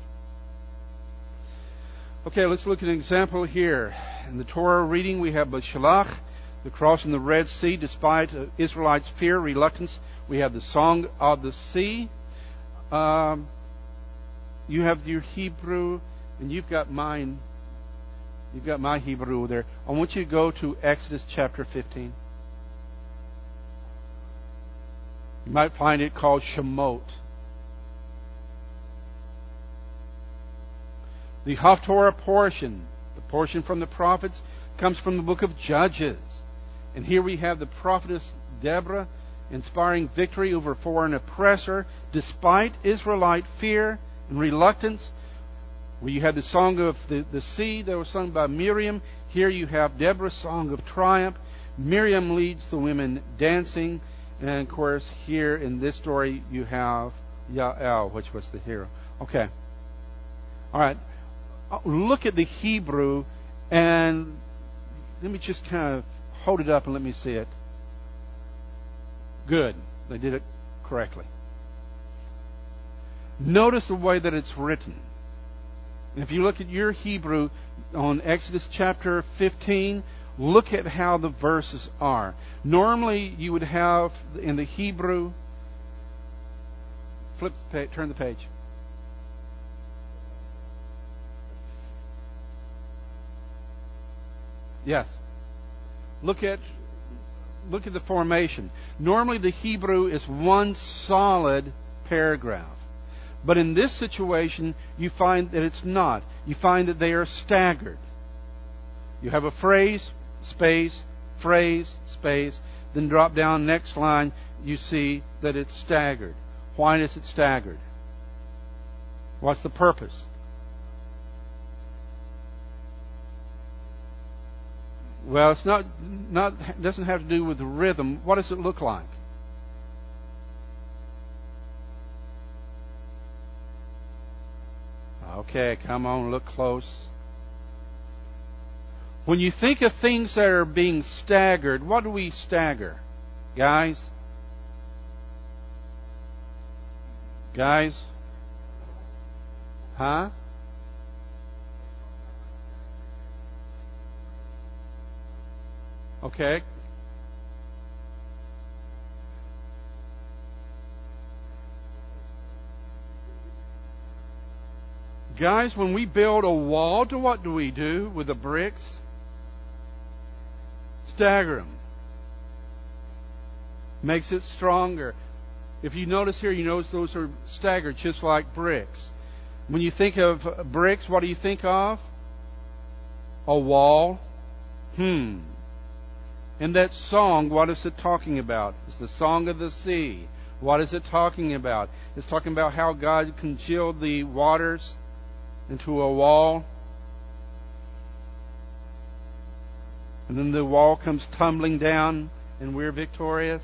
Okay, let's look at an example here. In the Torah reading, we have Bashalach, the crossing the Red Sea, despite Israelites' fear, reluctance. We have the Song of the Sea. Um, you have your Hebrew, and you've got mine. You've got my Hebrew there. I want you to go to Exodus chapter fifteen. You might find it called Shemot. The Haftorah portion, the portion from the prophets, comes from the book of Judges. And here we have the prophetess Deborah inspiring victory over a foreign oppressor despite Israelite fear and reluctance. Where you had the song of the, the sea that was sung by Miriam. Here you have Deborah's song of triumph. Miriam leads the women dancing. And of course, here in this story, you have Yael, which was the hero. Okay. All right. Look at the Hebrew, and let me just kind of hold it up and let me see it. Good. They did it correctly. Notice the way that it's written. And if you look at your Hebrew on Exodus chapter fifteen, look at how the verses are. Normally, you would have in the Hebrew, flip the page, turn the page. Yes. Look at look at the formation. Normally, the Hebrew is one solid paragraph. But in this situation, you find that it's not. You find that they are staggered. You have a phrase, space, phrase, space, then drop down next line, you see that it's staggered. Why is it staggered? What's the purpose? Well, it's not not it doesn't have to do with the rhythm. What does it look like? Okay, come on, look close. When you think of things that are being staggered, what do we stagger? Guys? Guys? Huh? Okay. Guys, when we build a wall, to what do we do with the bricks? Stagger them. Makes it stronger. If you notice here, you notice those are staggered just like bricks. When you think of bricks, what do you think of? A wall. Hmm. In that song, what is it talking about? It's the Song of the Sea. What is it talking about? It's talking about how God congealed the waters into a wall. And then the wall comes tumbling down and we're victorious.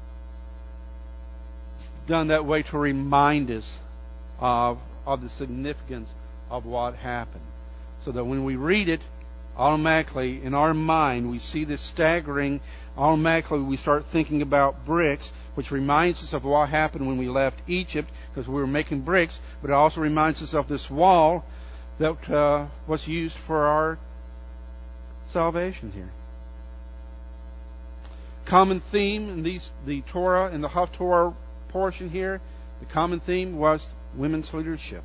It's done that way to remind us of, of the significance of what happened. So that when we read it, automatically in our mind we see this staggering. Automatically we start thinking about bricks, which reminds us of what happened when we left Egypt, because we were making bricks. But it also reminds us of this wall that uh, was used for our salvation here. Common theme in these, the Torah, in the Haftorah portion here, the common theme was women's leadership.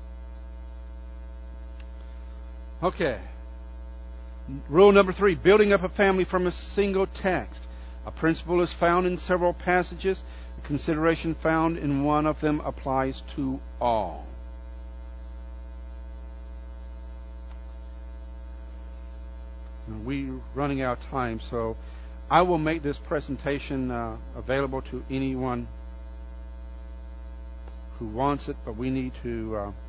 Okay. Rule number three, building up a family from a single text. A principle is found in several passages. A consideration found in one of them applies to all. We're running out of time, so I will make this presentation uh, available to anyone who wants it, but we need to uh,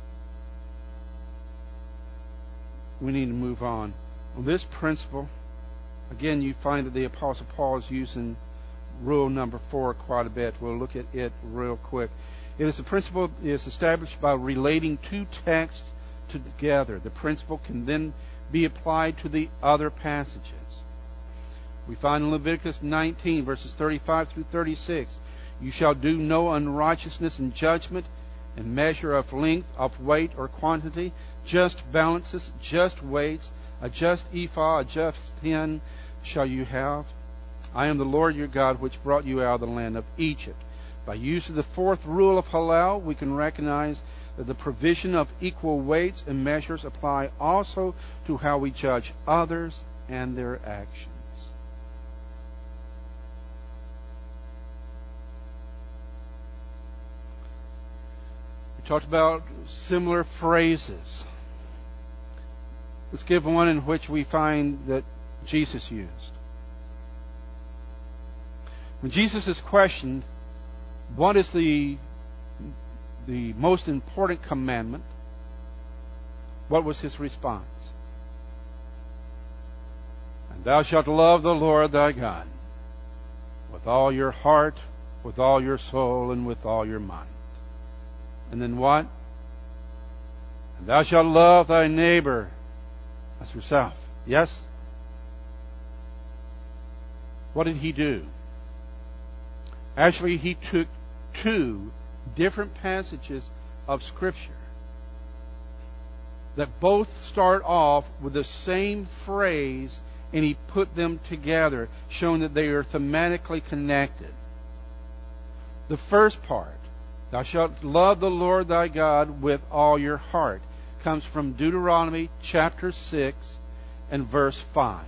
we need to move on. On this principle, again, you find that the Apostle Paul is using rule number four quite a bit. We'll look at it real quick. It is a principle that is established by relating two texts together. The principle can then be applied to the other passages. We find in Leviticus nineteen, verses thirty-five through thirty-six, you shall do no unrighteousness in judgment, in measure of length, of weight, or quantity, just balances, just weights, a just ephah, a just hin shall you have. I am the Lord your God, which brought you out of the land of Egypt. By use of the fourth rule of halal, we can recognize that the provision of equal weights and measures apply also to how we judge others and their actions. We talked about similar phrases. Let's give one in which we find that Jesus used. When Jesus is questioned, what is the the most important commandment? What was his response? And thou shalt love the Lord thy God with all your heart, with all your soul, and with all your mind. And then what? And thou shalt love thy neighbor as yourself. Yes? What did he do? Actually, he took two different passages of Scripture that both start off with the same phrase, and he put them together, showing that they are thematically connected. The first part, thou shalt love the Lord thy God with all your heart, comes from Deuteronomy chapter six and verse five.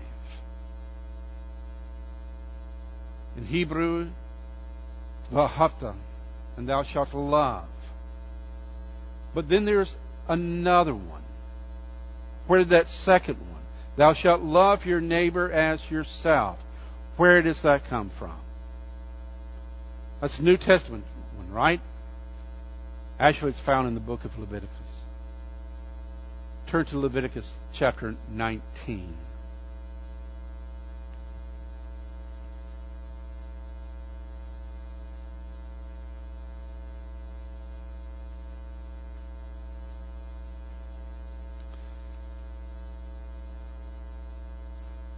In Hebrew, v'ahavta, and thou shalt love. But then there's another one. Where did that second one? Thou shalt love your neighbor as yourself. Where does that come from? That's a New Testament one, right? Actually, it's found in the book of Leviticus. Turn to Leviticus chapter nineteen.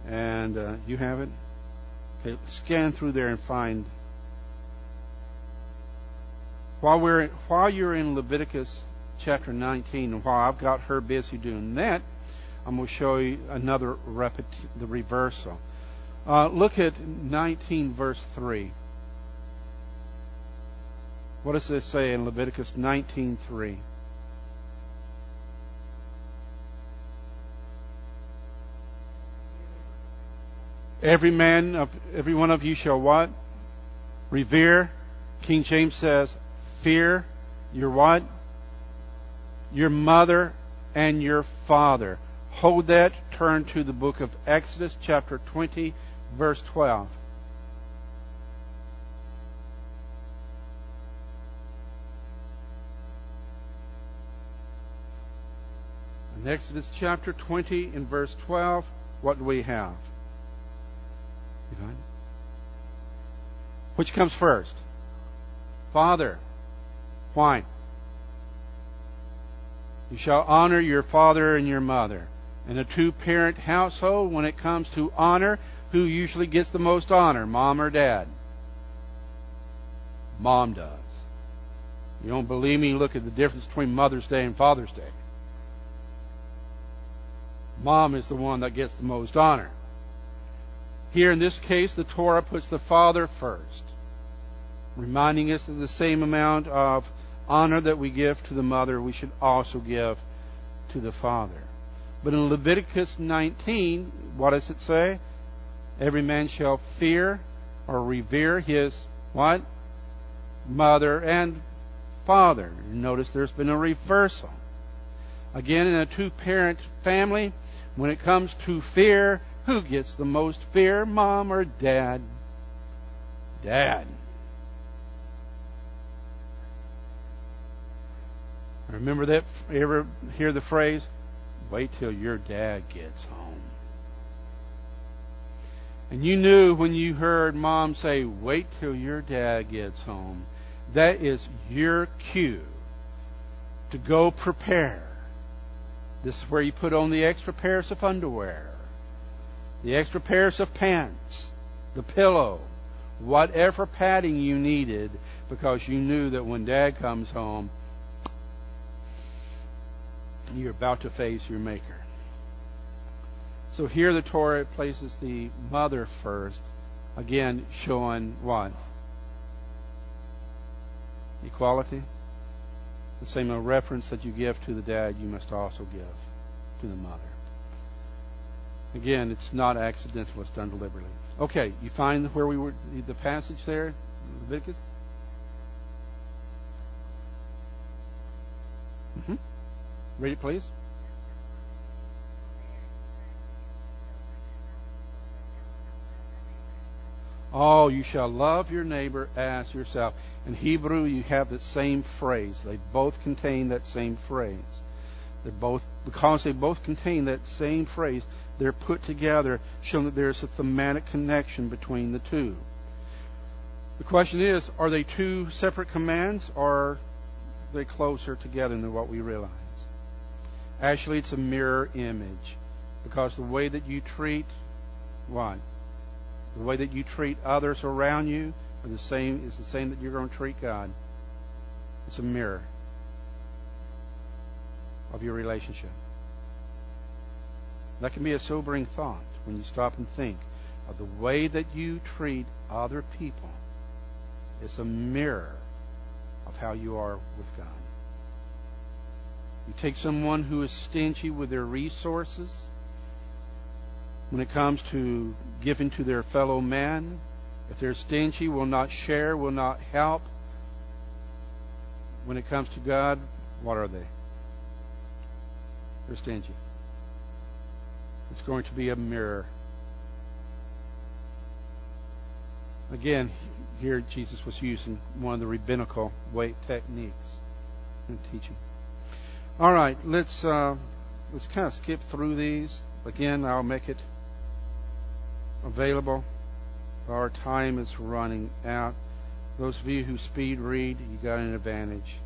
And uh, you have it? Okay, scan through there and find. While we're while you're in Leviticus chapter nineteen, and while I've got her busy doing that, I'm going to show you another repet the reversal. Uh, look at nineteen verse three. What does this say in Leviticus nineteen three? Every man of every one of you shall what? Revere. King James says, fear your what? Your mother and your father. Hold that. Turn to the book of Exodus, chapter twenty, verse twelve. In Exodus chapter twenty, in verse twelve, what do we have? You find it? Which comes first? Father. Why? You shall honor your father and your mother. In a two-parent household, when it comes to honor, who usually gets the most honor, mom or dad? Mom does. You don't believe me? Look at the difference between Mother's Day and Father's Day. Mom is the one that gets the most honor. Here in this case, the Torah puts the father first, reminding us that the same amount of honor that we give to the mother, we should also give to the father. But in Leviticus nineteen, what does it say? Every man shall fear or revere his what? Mother and father. Notice there's been a reversal. Again, in a two-parent family, when it comes to fear, who gets the most fear, mom or dad? Dad. Remember that? Ever hear the phrase, wait till your dad gets home? And you knew when you heard mom say, wait till your dad gets home, that is your cue to go prepare. This is where you put on the extra pairs of underwear, the extra pairs of pants, the pillow, whatever padding you needed, because you knew that when Dad comes home, you're about to face your Maker. So here the Torah places the mother first, again showing what? Equality. The same reference that you give to the dad, you must also give to the mother. Again, it's not accidental, it's done deliberately. Okay, you find where we were, the passage there, Leviticus? Mm-hmm. Read it, please. Oh, you shall love your neighbor as yourself. In Hebrew, you have that same phrase. They both contain that same phrase. They're both, because they both contain that same phrase, they're put together, showing that there's a thematic connection between the two. The question is, are they two separate commands, or are they closer together than what we realize? Actually, it's a mirror image, because the way that you treat what? The way that you treat others around you are the same is the same that you're going to treat God. It's a mirror of your relationship. That can be a sobering thought when you stop and think of the way that you treat other people. It's a mirror of how you are with God. You take someone who is stingy with their resources when it comes to giving to their fellow man. If they're stingy, will not share, will not help. When it comes to God, what are they? They're stingy. It's going to be a mirror. Again, here Jesus was using one of the rabbinical way techniques in teaching. All right, let's uh, let's kind of skip through these. Again, I'll make it available. Our time is running out. Those of you who speed read, you got an advantage.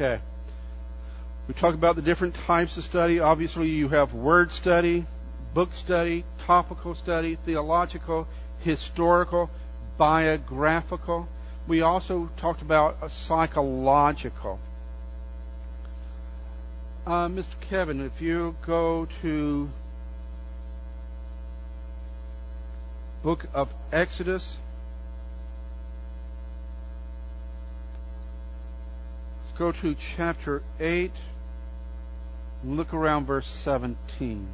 Okay. We talked about the different types of study. Obviously, you have word study, book study, topical study, theological, historical, biographical. We also talked about a psychological. Uh, Mister Kevin, if you go to book of Exodus, let's go to chapter eight, and look around verse seventeen.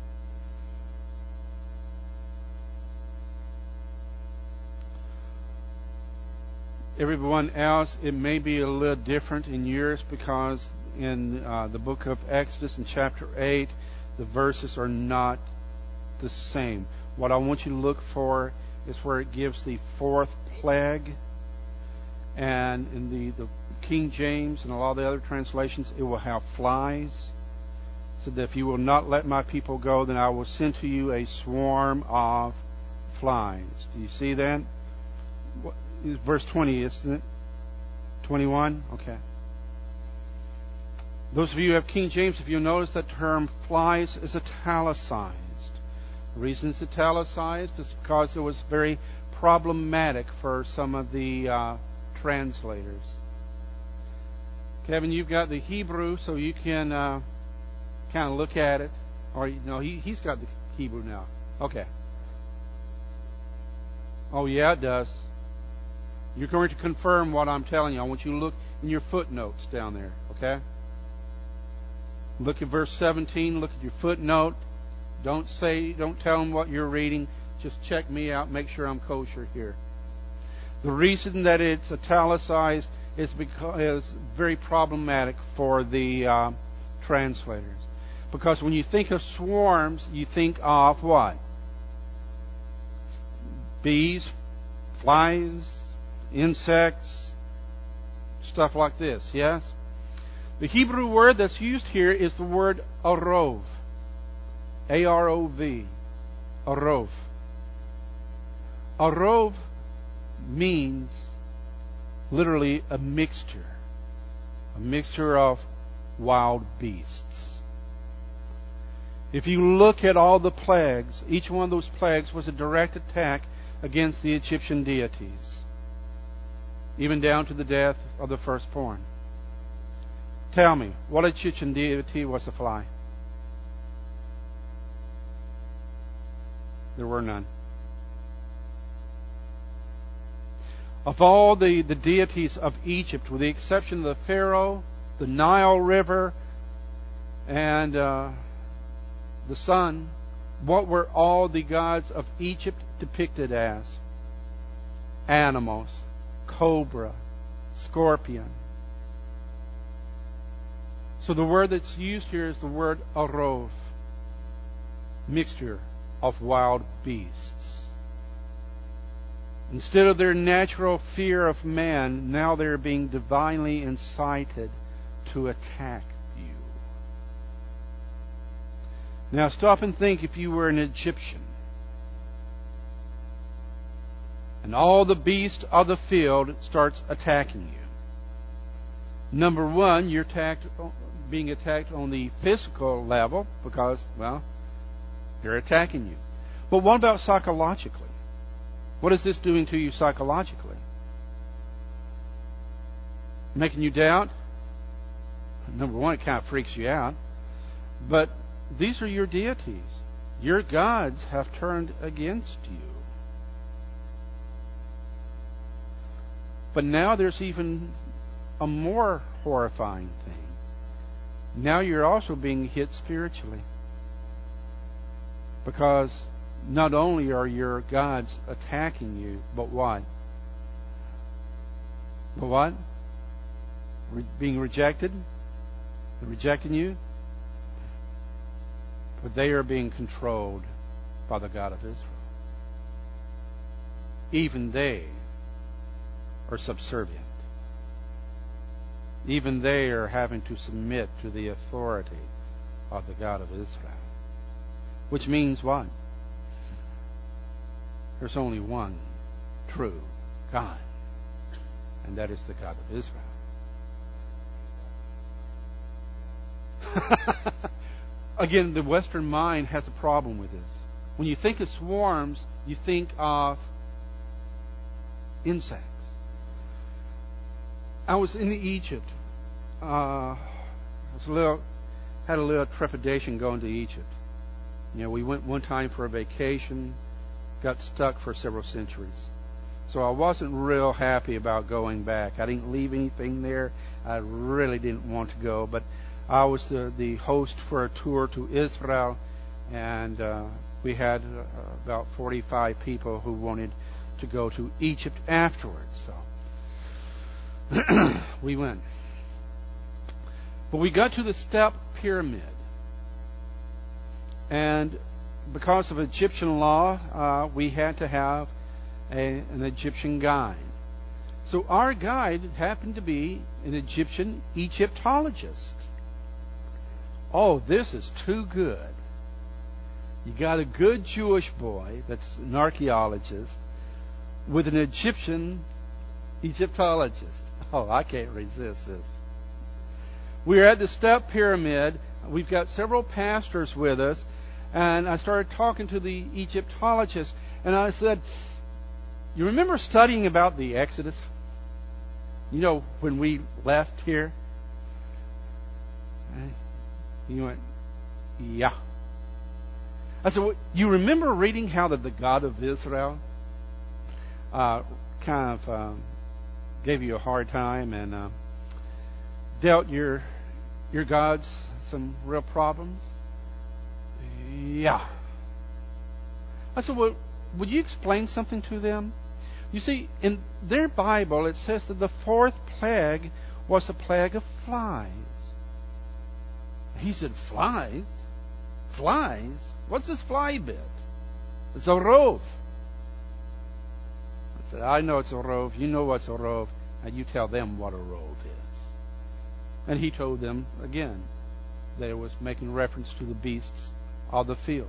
Everyone else, it may be a little different in yours because in uh, the book of Exodus in chapter eight, the verses are not the same. What I want you to look for is where it gives the fourth plague. And in the, the King James and a lot of the other translations, it will have flies. So that if you will not let my people go, then I will send to you a swarm of flies. Do you see that? What, verse twenty, isn't it? twenty-one? Okay. Those of you who have King James, if you notice that term flies is italicized. The reason it's italicized is because it was very problematic for some of the uh, translators. Kevin, you've got the Hebrew, so you can uh, kind of look at it. Or, no, he, he's got the Hebrew now. Okay. Oh, yeah, it does. You're going to confirm what I'm telling you. I want you to look in your footnotes down there, okay? Look at verse seventeen. Look at your footnote. Don't say, don't tell them what you're reading. Just check me out. Make sure I'm kosher here. The reason that it's italicized is because it's very problematic for the uh, translators. Because when you think of swarms, you think of what? Bees, flies, insects, stuff like this, yes? The Hebrew word that's used here is the word arov. A R O V. Arov. Arov means literally a mixture. A mixture of wild beasts. If you look at all the plagues, each one of those plagues was a direct attack against the Egyptian deities. Even down to the death of the firstborn. Tell me, what Egyptian deity was a fly? There were none. Of all the, the deities of Egypt, with the exception of the Pharaoh, the Nile River, and uh, the sun, what were all the gods of Egypt depicted as? Animals, cobra, scorpion. So the word that's used here is the word arov, mixture of wild beasts. Instead of their natural fear of man, now they're being divinely incited to attack you. Now stop and think if you were an Egyptian. And all the beasts of the field starts attacking you. Number one, you're attacked, being attacked on the physical level because, well, they're attacking you. But what about psychologically? What is this doing to you psychologically? Making you doubt? Number one, it kind of freaks you out. But these are your deities. Your gods have turned against you. But now there's even a more horrifying thing. Now you're also being hit spiritually. Because not only are your gods attacking you, but what? But what? Re- being rejected? They're rejecting you? But they are being controlled by the God of Israel. Even they are subservient. Even they are having to submit to the authority of the God of Israel. Which means what? There's only one true God. And that is the God of Israel. Again, the Western mind has a problem with this. When you think of swarms, you think of insects. I was in Egypt. Uh, I was a little, had a little trepidation going to Egypt. You know, we went one time for a vacation, got stuck for several centuries. So I wasn't real happy about going back. I didn't leave anything there. I really didn't want to go, but I was the, the host for a tour to Israel, and uh, we had uh, about forty-five people who wanted to go to Egypt afterwards. So we went. But we got to the step pyramid, and because of Egyptian law, uh, we had to have a, an Egyptian guide. So our guide happened to be an Egyptian Egyptologist. Oh, this is too good. You got a good Jewish boy that's an archaeologist with an Egyptian Egyptologist. Oh, I can't resist this. We're at the step pyramid. We've got several pastors with us. And I started talking to the Egyptologist. And I said, you remember studying about the Exodus? You know, when we left here? He went, yeah. I said, well, you remember reading how that the God of Israel uh, kind of um, gave you a hard time and uh, dealt your your gods some real problems? Yeah. I said, well, would you explain something to them? You see, in their Bible, it says that the fourth plague was a plague of flies. He said, flies? Flies? What's this fly bit? It's a rove. I said, I know it's a rove. You know what's a rove. And you tell them what a rove is. And he told them, again, that it was making reference to the beasts of the field,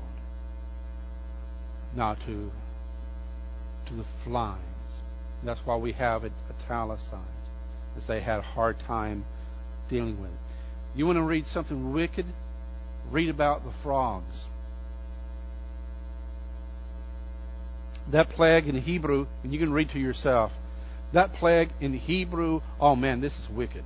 not to, to the flies. That's why we have it italicized, as they had a hard time dealing with it. You want to read something wicked? Read about the frogs. That plague in Hebrew, and you can read to yourself, that plague in Hebrew, oh man, this is wicked.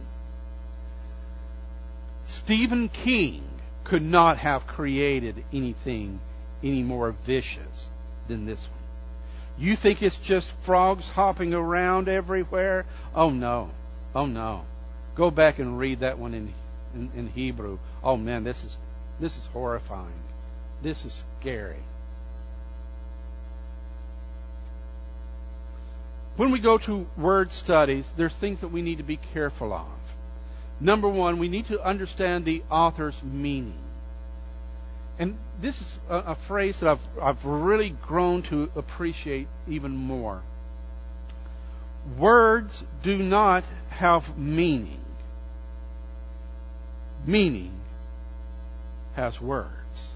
Stephen King could not have created anything any more vicious than this one. You think it's just frogs hopping around everywhere? Oh no. Oh no. Go back and read that one in In, in Hebrew. Oh man, this is this is horrifying. This is scary. When we go to word studies, there's things that we need to be careful of. Number one, we need to understand the author's meaning. And this is a, a phrase that I've I've really grown to appreciate even more. Words do not have meaning. Meaning has words.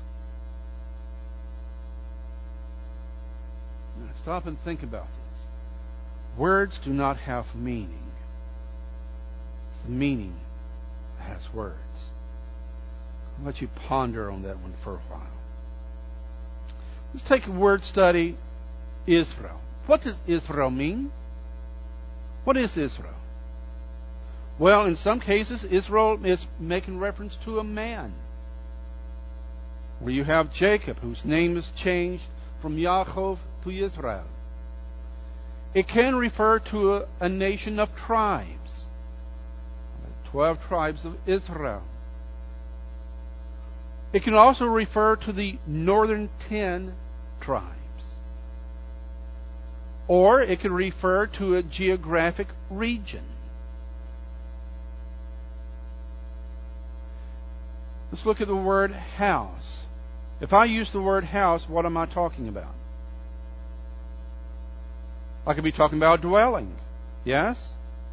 Now stop and think about this. Words do not have meaning. It's the meaning that has words. I'll let you ponder on that one for a while. Let's take a word study, Israel. What does Israel mean? What is Israel? Well, in some cases, Israel is making reference to a man. Where you have Jacob, whose name is changed from Yaakov to Israel. It can refer to a, a nation of tribes. Twelve tribes of Israel. It can also refer to the northern ten tribes. Or it can refer to a geographic region. Let's look at the word house. If I use the word house, what am I talking about? I could be talking about a dwelling. Yes?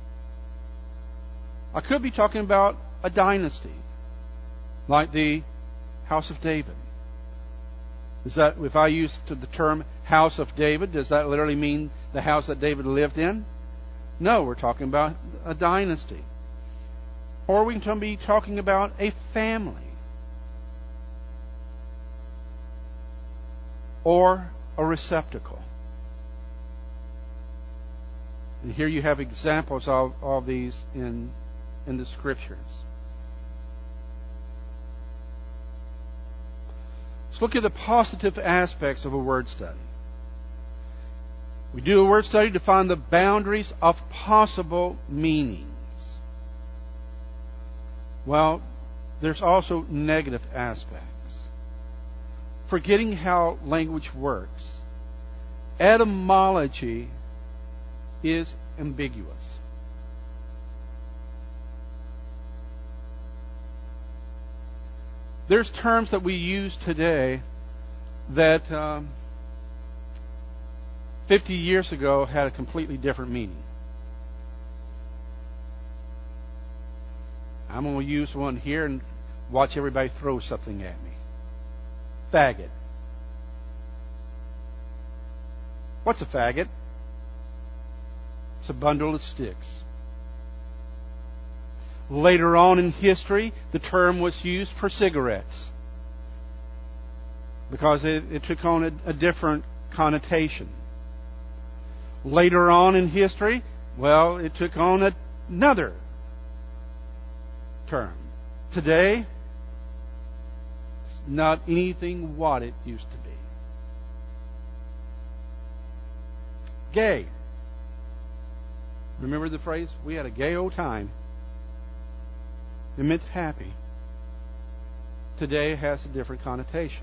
I could be talking about a dynasty, like the House of David. Is that, if I use the term House of David, does that literally mean the house that David lived in? No, we're talking about a dynasty. Or we can be talking about a family. or a receptacle. And here you have examples of, of these in, in the Scriptures. Let's look at the positive aspects of a word study. We do a word study to find the boundaries of possible meanings. Well, there's also negative aspects. Forgetting how language works, etymology is ambiguous. There's terms that we use today that um, fifty years ago had a completely different meaning. I'm going to use one here and watch everybody throw something at me. Faggot. What's a faggot? It's a bundle of sticks. Later on in history, the term was used for cigarettes because it, it took on a, a different connotation. Later on in history, well, it took on a, another term. Today, it's not anything what it used to be. Gay. Remember the phrase, we had a gay old time? It meant happy. Today it has a different connotation.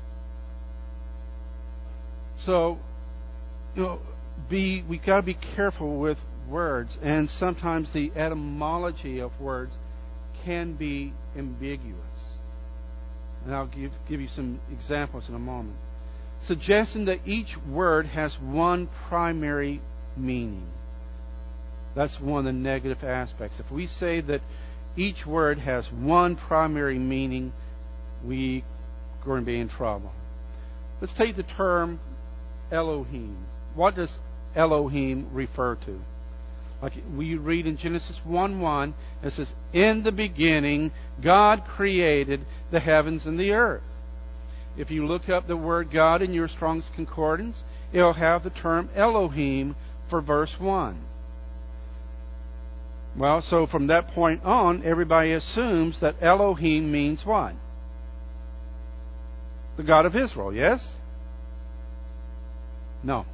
So, you know, be we got to be careful with words, and sometimes the etymology of words can be ambiguous. And I'll give give you some examples in a moment. Suggesting that each word has one primary meaning. That's one of the negative aspects. If we say that each word has one primary meaning, we are going to be in trouble. Let's take the term Elohim. What does Elohim refer to? Like we read in Genesis one one, it says, "In the beginning, God created the heavens and the earth." If you look up the word God in your Strong's Concordance, it'll have the term Elohim for verse one. Well, so from that point on, everybody assumes that Elohim means what? The God of Israel, yes? No.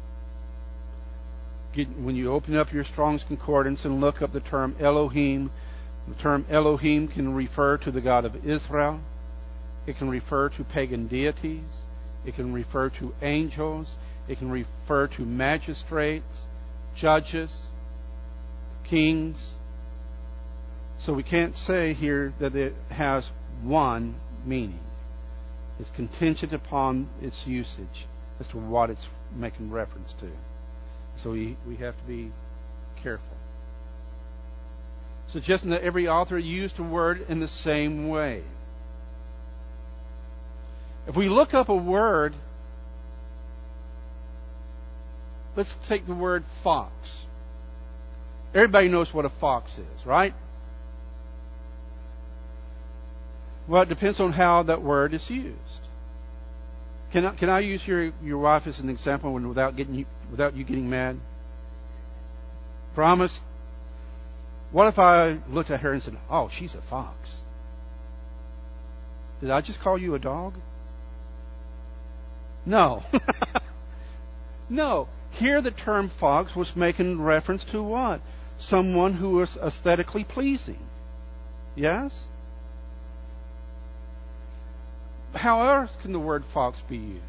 When you open up your Strong's Concordance and look up the term Elohim, the term Elohim can refer to the God of Israel. It can refer to pagan deities. It can refer to angels. It can refer to magistrates, judges, kings. So we can't say here that it has one meaning. It's contingent upon its usage as to what it's making reference to. So we, we have to be careful. Suggesting that every author used a word in the same way. If we look up a word, let's take the word fox. Everybody knows what a fox is, right? Well, it depends on how that word is used. Can I, can I use your, your wife as an example when, without getting you, without you getting mad? Promise? What if I looked at her and said, "Oh, she's a fox"? Did I just call you a dog? No. No. Here the term fox was making reference to what? Someone who was aesthetically pleasing. Yes? How else can the word fox be used?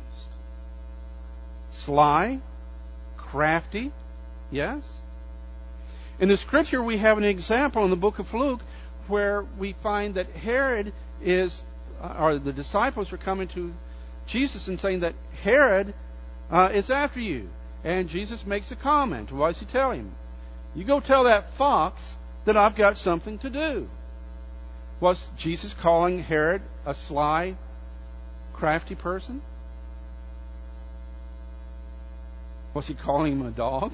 Sly, crafty, yes? In the Scripture we have an example in the book of Luke where we find that Herod is, or the disciples are coming to Jesus and saying that Herod uh, is after you. And Jesus makes a comment. What does he tell him? You go tell that fox that I've got something to do. Was Jesus calling Herod a sly, crafty person? Was he calling him a dog?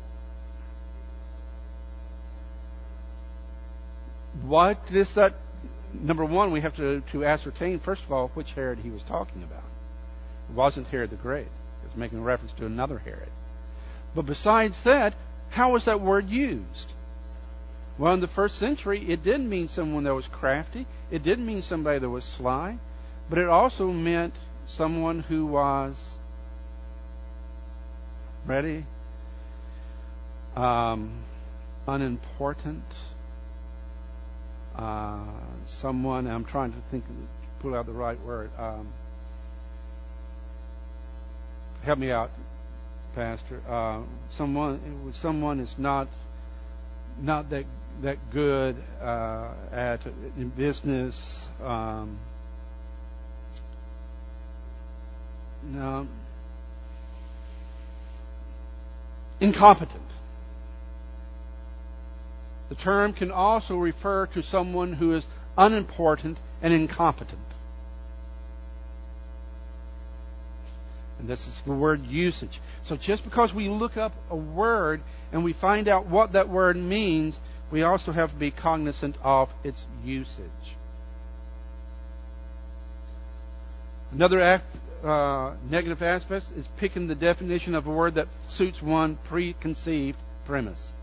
What is that? Number one, we have to, to ascertain, first of all, which Herod he was talking about. It wasn't Herod the Great. It was making reference to another Herod. But besides that, how was that word used? Well, in the first century, it didn't mean someone that was crafty. It didn't mean somebody that was sly. But it also meant someone who was ready, um, unimportant, uh, someone, I'm trying to think, pull out the right word. Um, help me out, Pastor. Uh, someone, it was someone is not not that that good uh, at in business. Um, no, incompetent. The term can also refer to someone who is unimportant and incompetent. And this is the word usage. So just because we look up a word and we find out what that word means, we also have to be cognizant of its usage. Another uh, negative aspect is picking the definition of a word that suits one preconceived premise.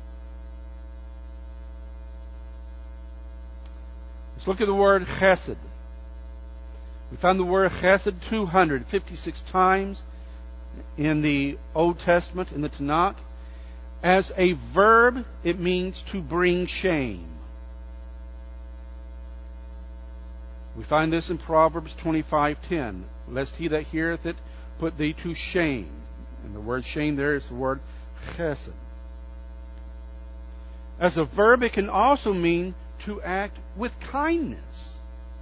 Let's look at the word chesed. We found the word chesed two hundred fifty-six times in the Old Testament, in the Tanakh. As a verb, it means to bring shame. We find this in Proverbs twenty-five ten. Lest he that heareth it put thee to shame. And the word shame there is the word chesed. As a verb, it can also mean to act with kindness.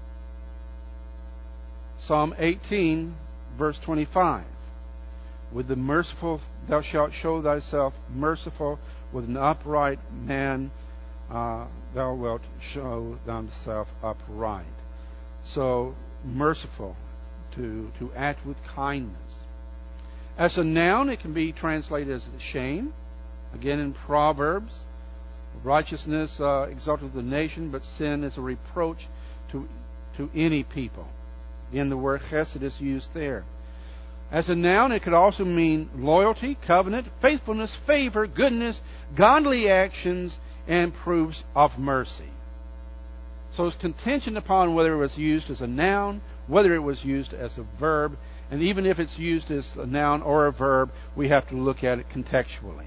Psalm eighteen, verse twenty-five. With the merciful thou shalt show thyself merciful, with an upright man uh, thou wilt show thyself upright. So, merciful, to, to act with kindness. As a noun, it can be translated as shame. Again, in Proverbs, righteousness uh, exalteth the nation, but sin is a reproach to, to any people. Again, the word chesed is used there. As a noun, it could also mean loyalty, covenant, faithfulness, favor, goodness, godly actions, and proofs of mercy. So it's contention upon whether it was used as a noun, whether it was used as a verb, and even if it's used as a noun or a verb, we have to look at it contextually.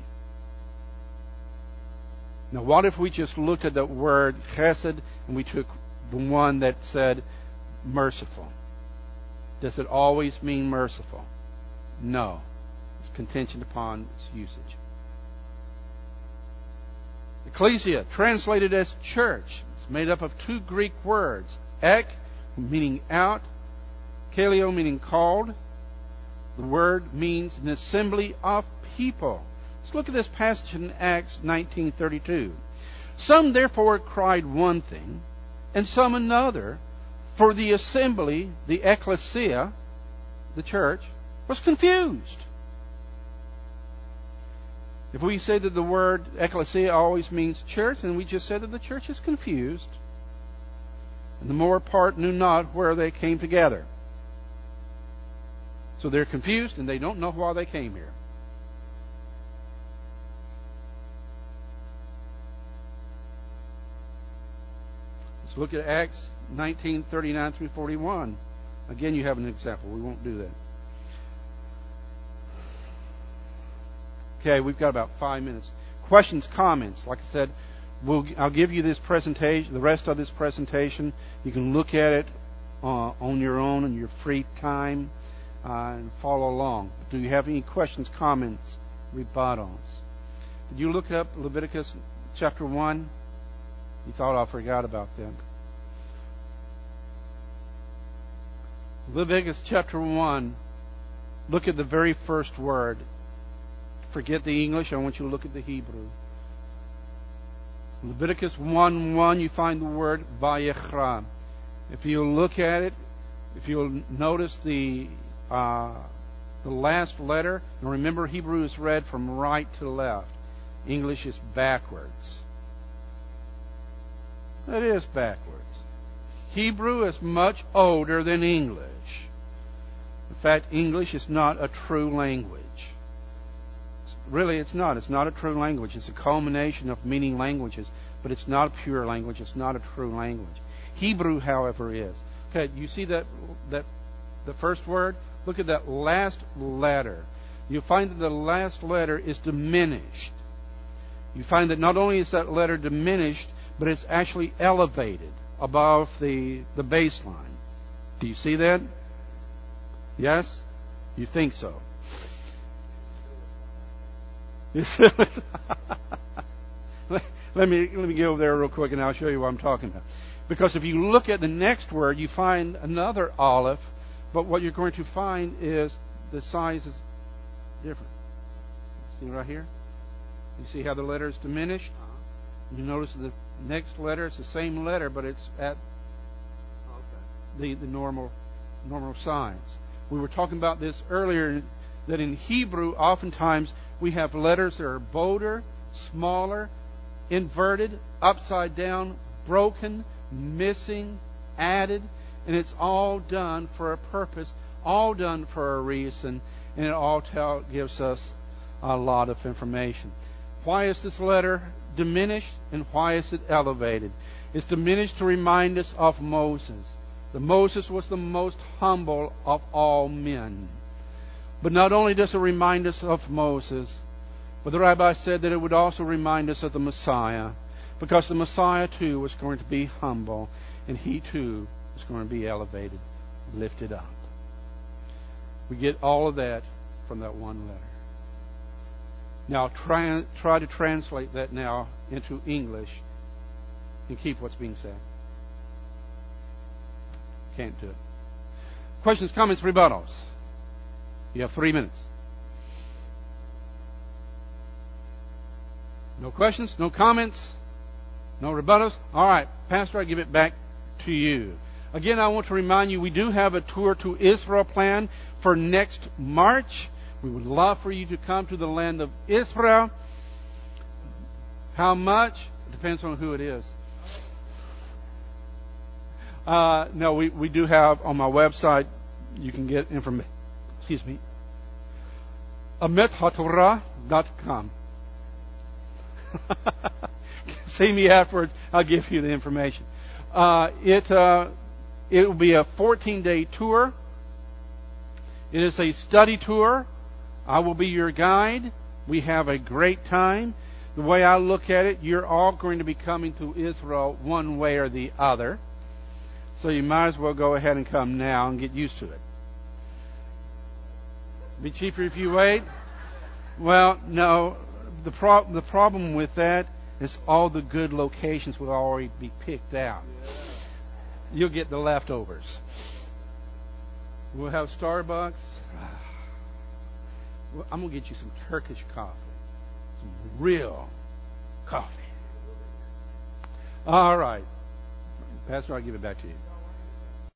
Now, what if we just looked at the word chesed and we took the one that said merciful? Does it always mean merciful? No. It's contingent upon its usage. Ecclesia, translated as church. It's made up of two Greek words. Ek, meaning out. Kaleo, meaning called. The word means an assembly of people. Let's look at this passage in Acts nineteen thirty-two. Some therefore cried one thing, and some another, for the assembly, the ecclesia, the church, was confused. If we say that the word ecclesia always means church, then we just said that the church is confused. And the more part knew not where they came together. So they're confused and they don't know why they came here. Let's look at Acts nineteen thirty-nine through forty-one. Again, you have an example. We won't do that. Okay, we've got about five minutes. Questions, comments. Like I said, we'll, I'll give you this presentation, the rest of this presentation. You can look at it uh, on your own in your free time uh, and follow along. Do you have any questions, comments, rebuttals? Did you look up Leviticus chapter one? You thought I forgot about that. Leviticus chapter one, look at the very first word. Forget the English, I want you to look at the Hebrew. Leviticus one one, you find the word Vayechra. If you look at it, if you'll notice the uh, the last letter, and remember Hebrew is read from right to left. English is backwards. It is backwards. Hebrew is much older than English. The fact, English is not a true language. Really, it's not. It's not a true language. It's a culmination of many languages, but it's not a pure language. It's not a true language. Hebrew, however, is. Okay, you see that that the first word? Look at that last letter. You find that the last letter is diminished. You find that not only is that letter diminished, but it's actually elevated above the, the baseline. Do you see that? Yes? You think so. let me let me go over there real quick and I'll show you what I'm talking about. Because if you look at the next word, you find another aleph, but what you're going to find is the size is different. See right here? You see how the letter is diminished? You notice the next letter, it's the same letter, but it's at the, the normal normal size. We were talking about this earlier, that in Hebrew, oftentimes we have letters that are bolder, smaller, inverted, upside down, broken, missing, added, and it's all done for a purpose, all done for a reason, and it all tell, gives us a lot of information. Why is this letter diminished, and why is it elevated? It's diminished to remind us of Moses. The Moses was the most humble of all men. But not only does it remind us of Moses, but the rabbi said that it would also remind us of the Messiah, because the Messiah too was going to be humble, and he too was going to be elevated, lifted up. We get all of that from that one letter. Now try, try to translate that now into English and keep what's being said. Can't do it. Questions, comments, rebuttals? You have three minutes. No questions? No comments? No rebuttals? All right, Pastor, I give it back to you. Again, I want to remind you, we do have a tour to Israel planned for next March. We would love for you to come to the land of Israel. How much? It depends on who it is. Uh, no, we, we do have on my website, you can get information. Excuse me. amet hatorah dot com. See me afterwards. I'll give you the information. Uh, it uh, it will be a fourteen-day tour. It is a study tour. I will be your guide. We have a great time. The way I look at it, you're all going to be coming to Israel one way or the other. So you might as well go ahead and come now and get used to it. Be cheaper if you wait? Well, no. The, pro- the problem with that is all the good locations will already be picked out. You'll get the leftovers. We'll have Starbucks. I'm going to get you some Turkish coffee. Some real coffee. All right. Pastor, I'll give it back to you.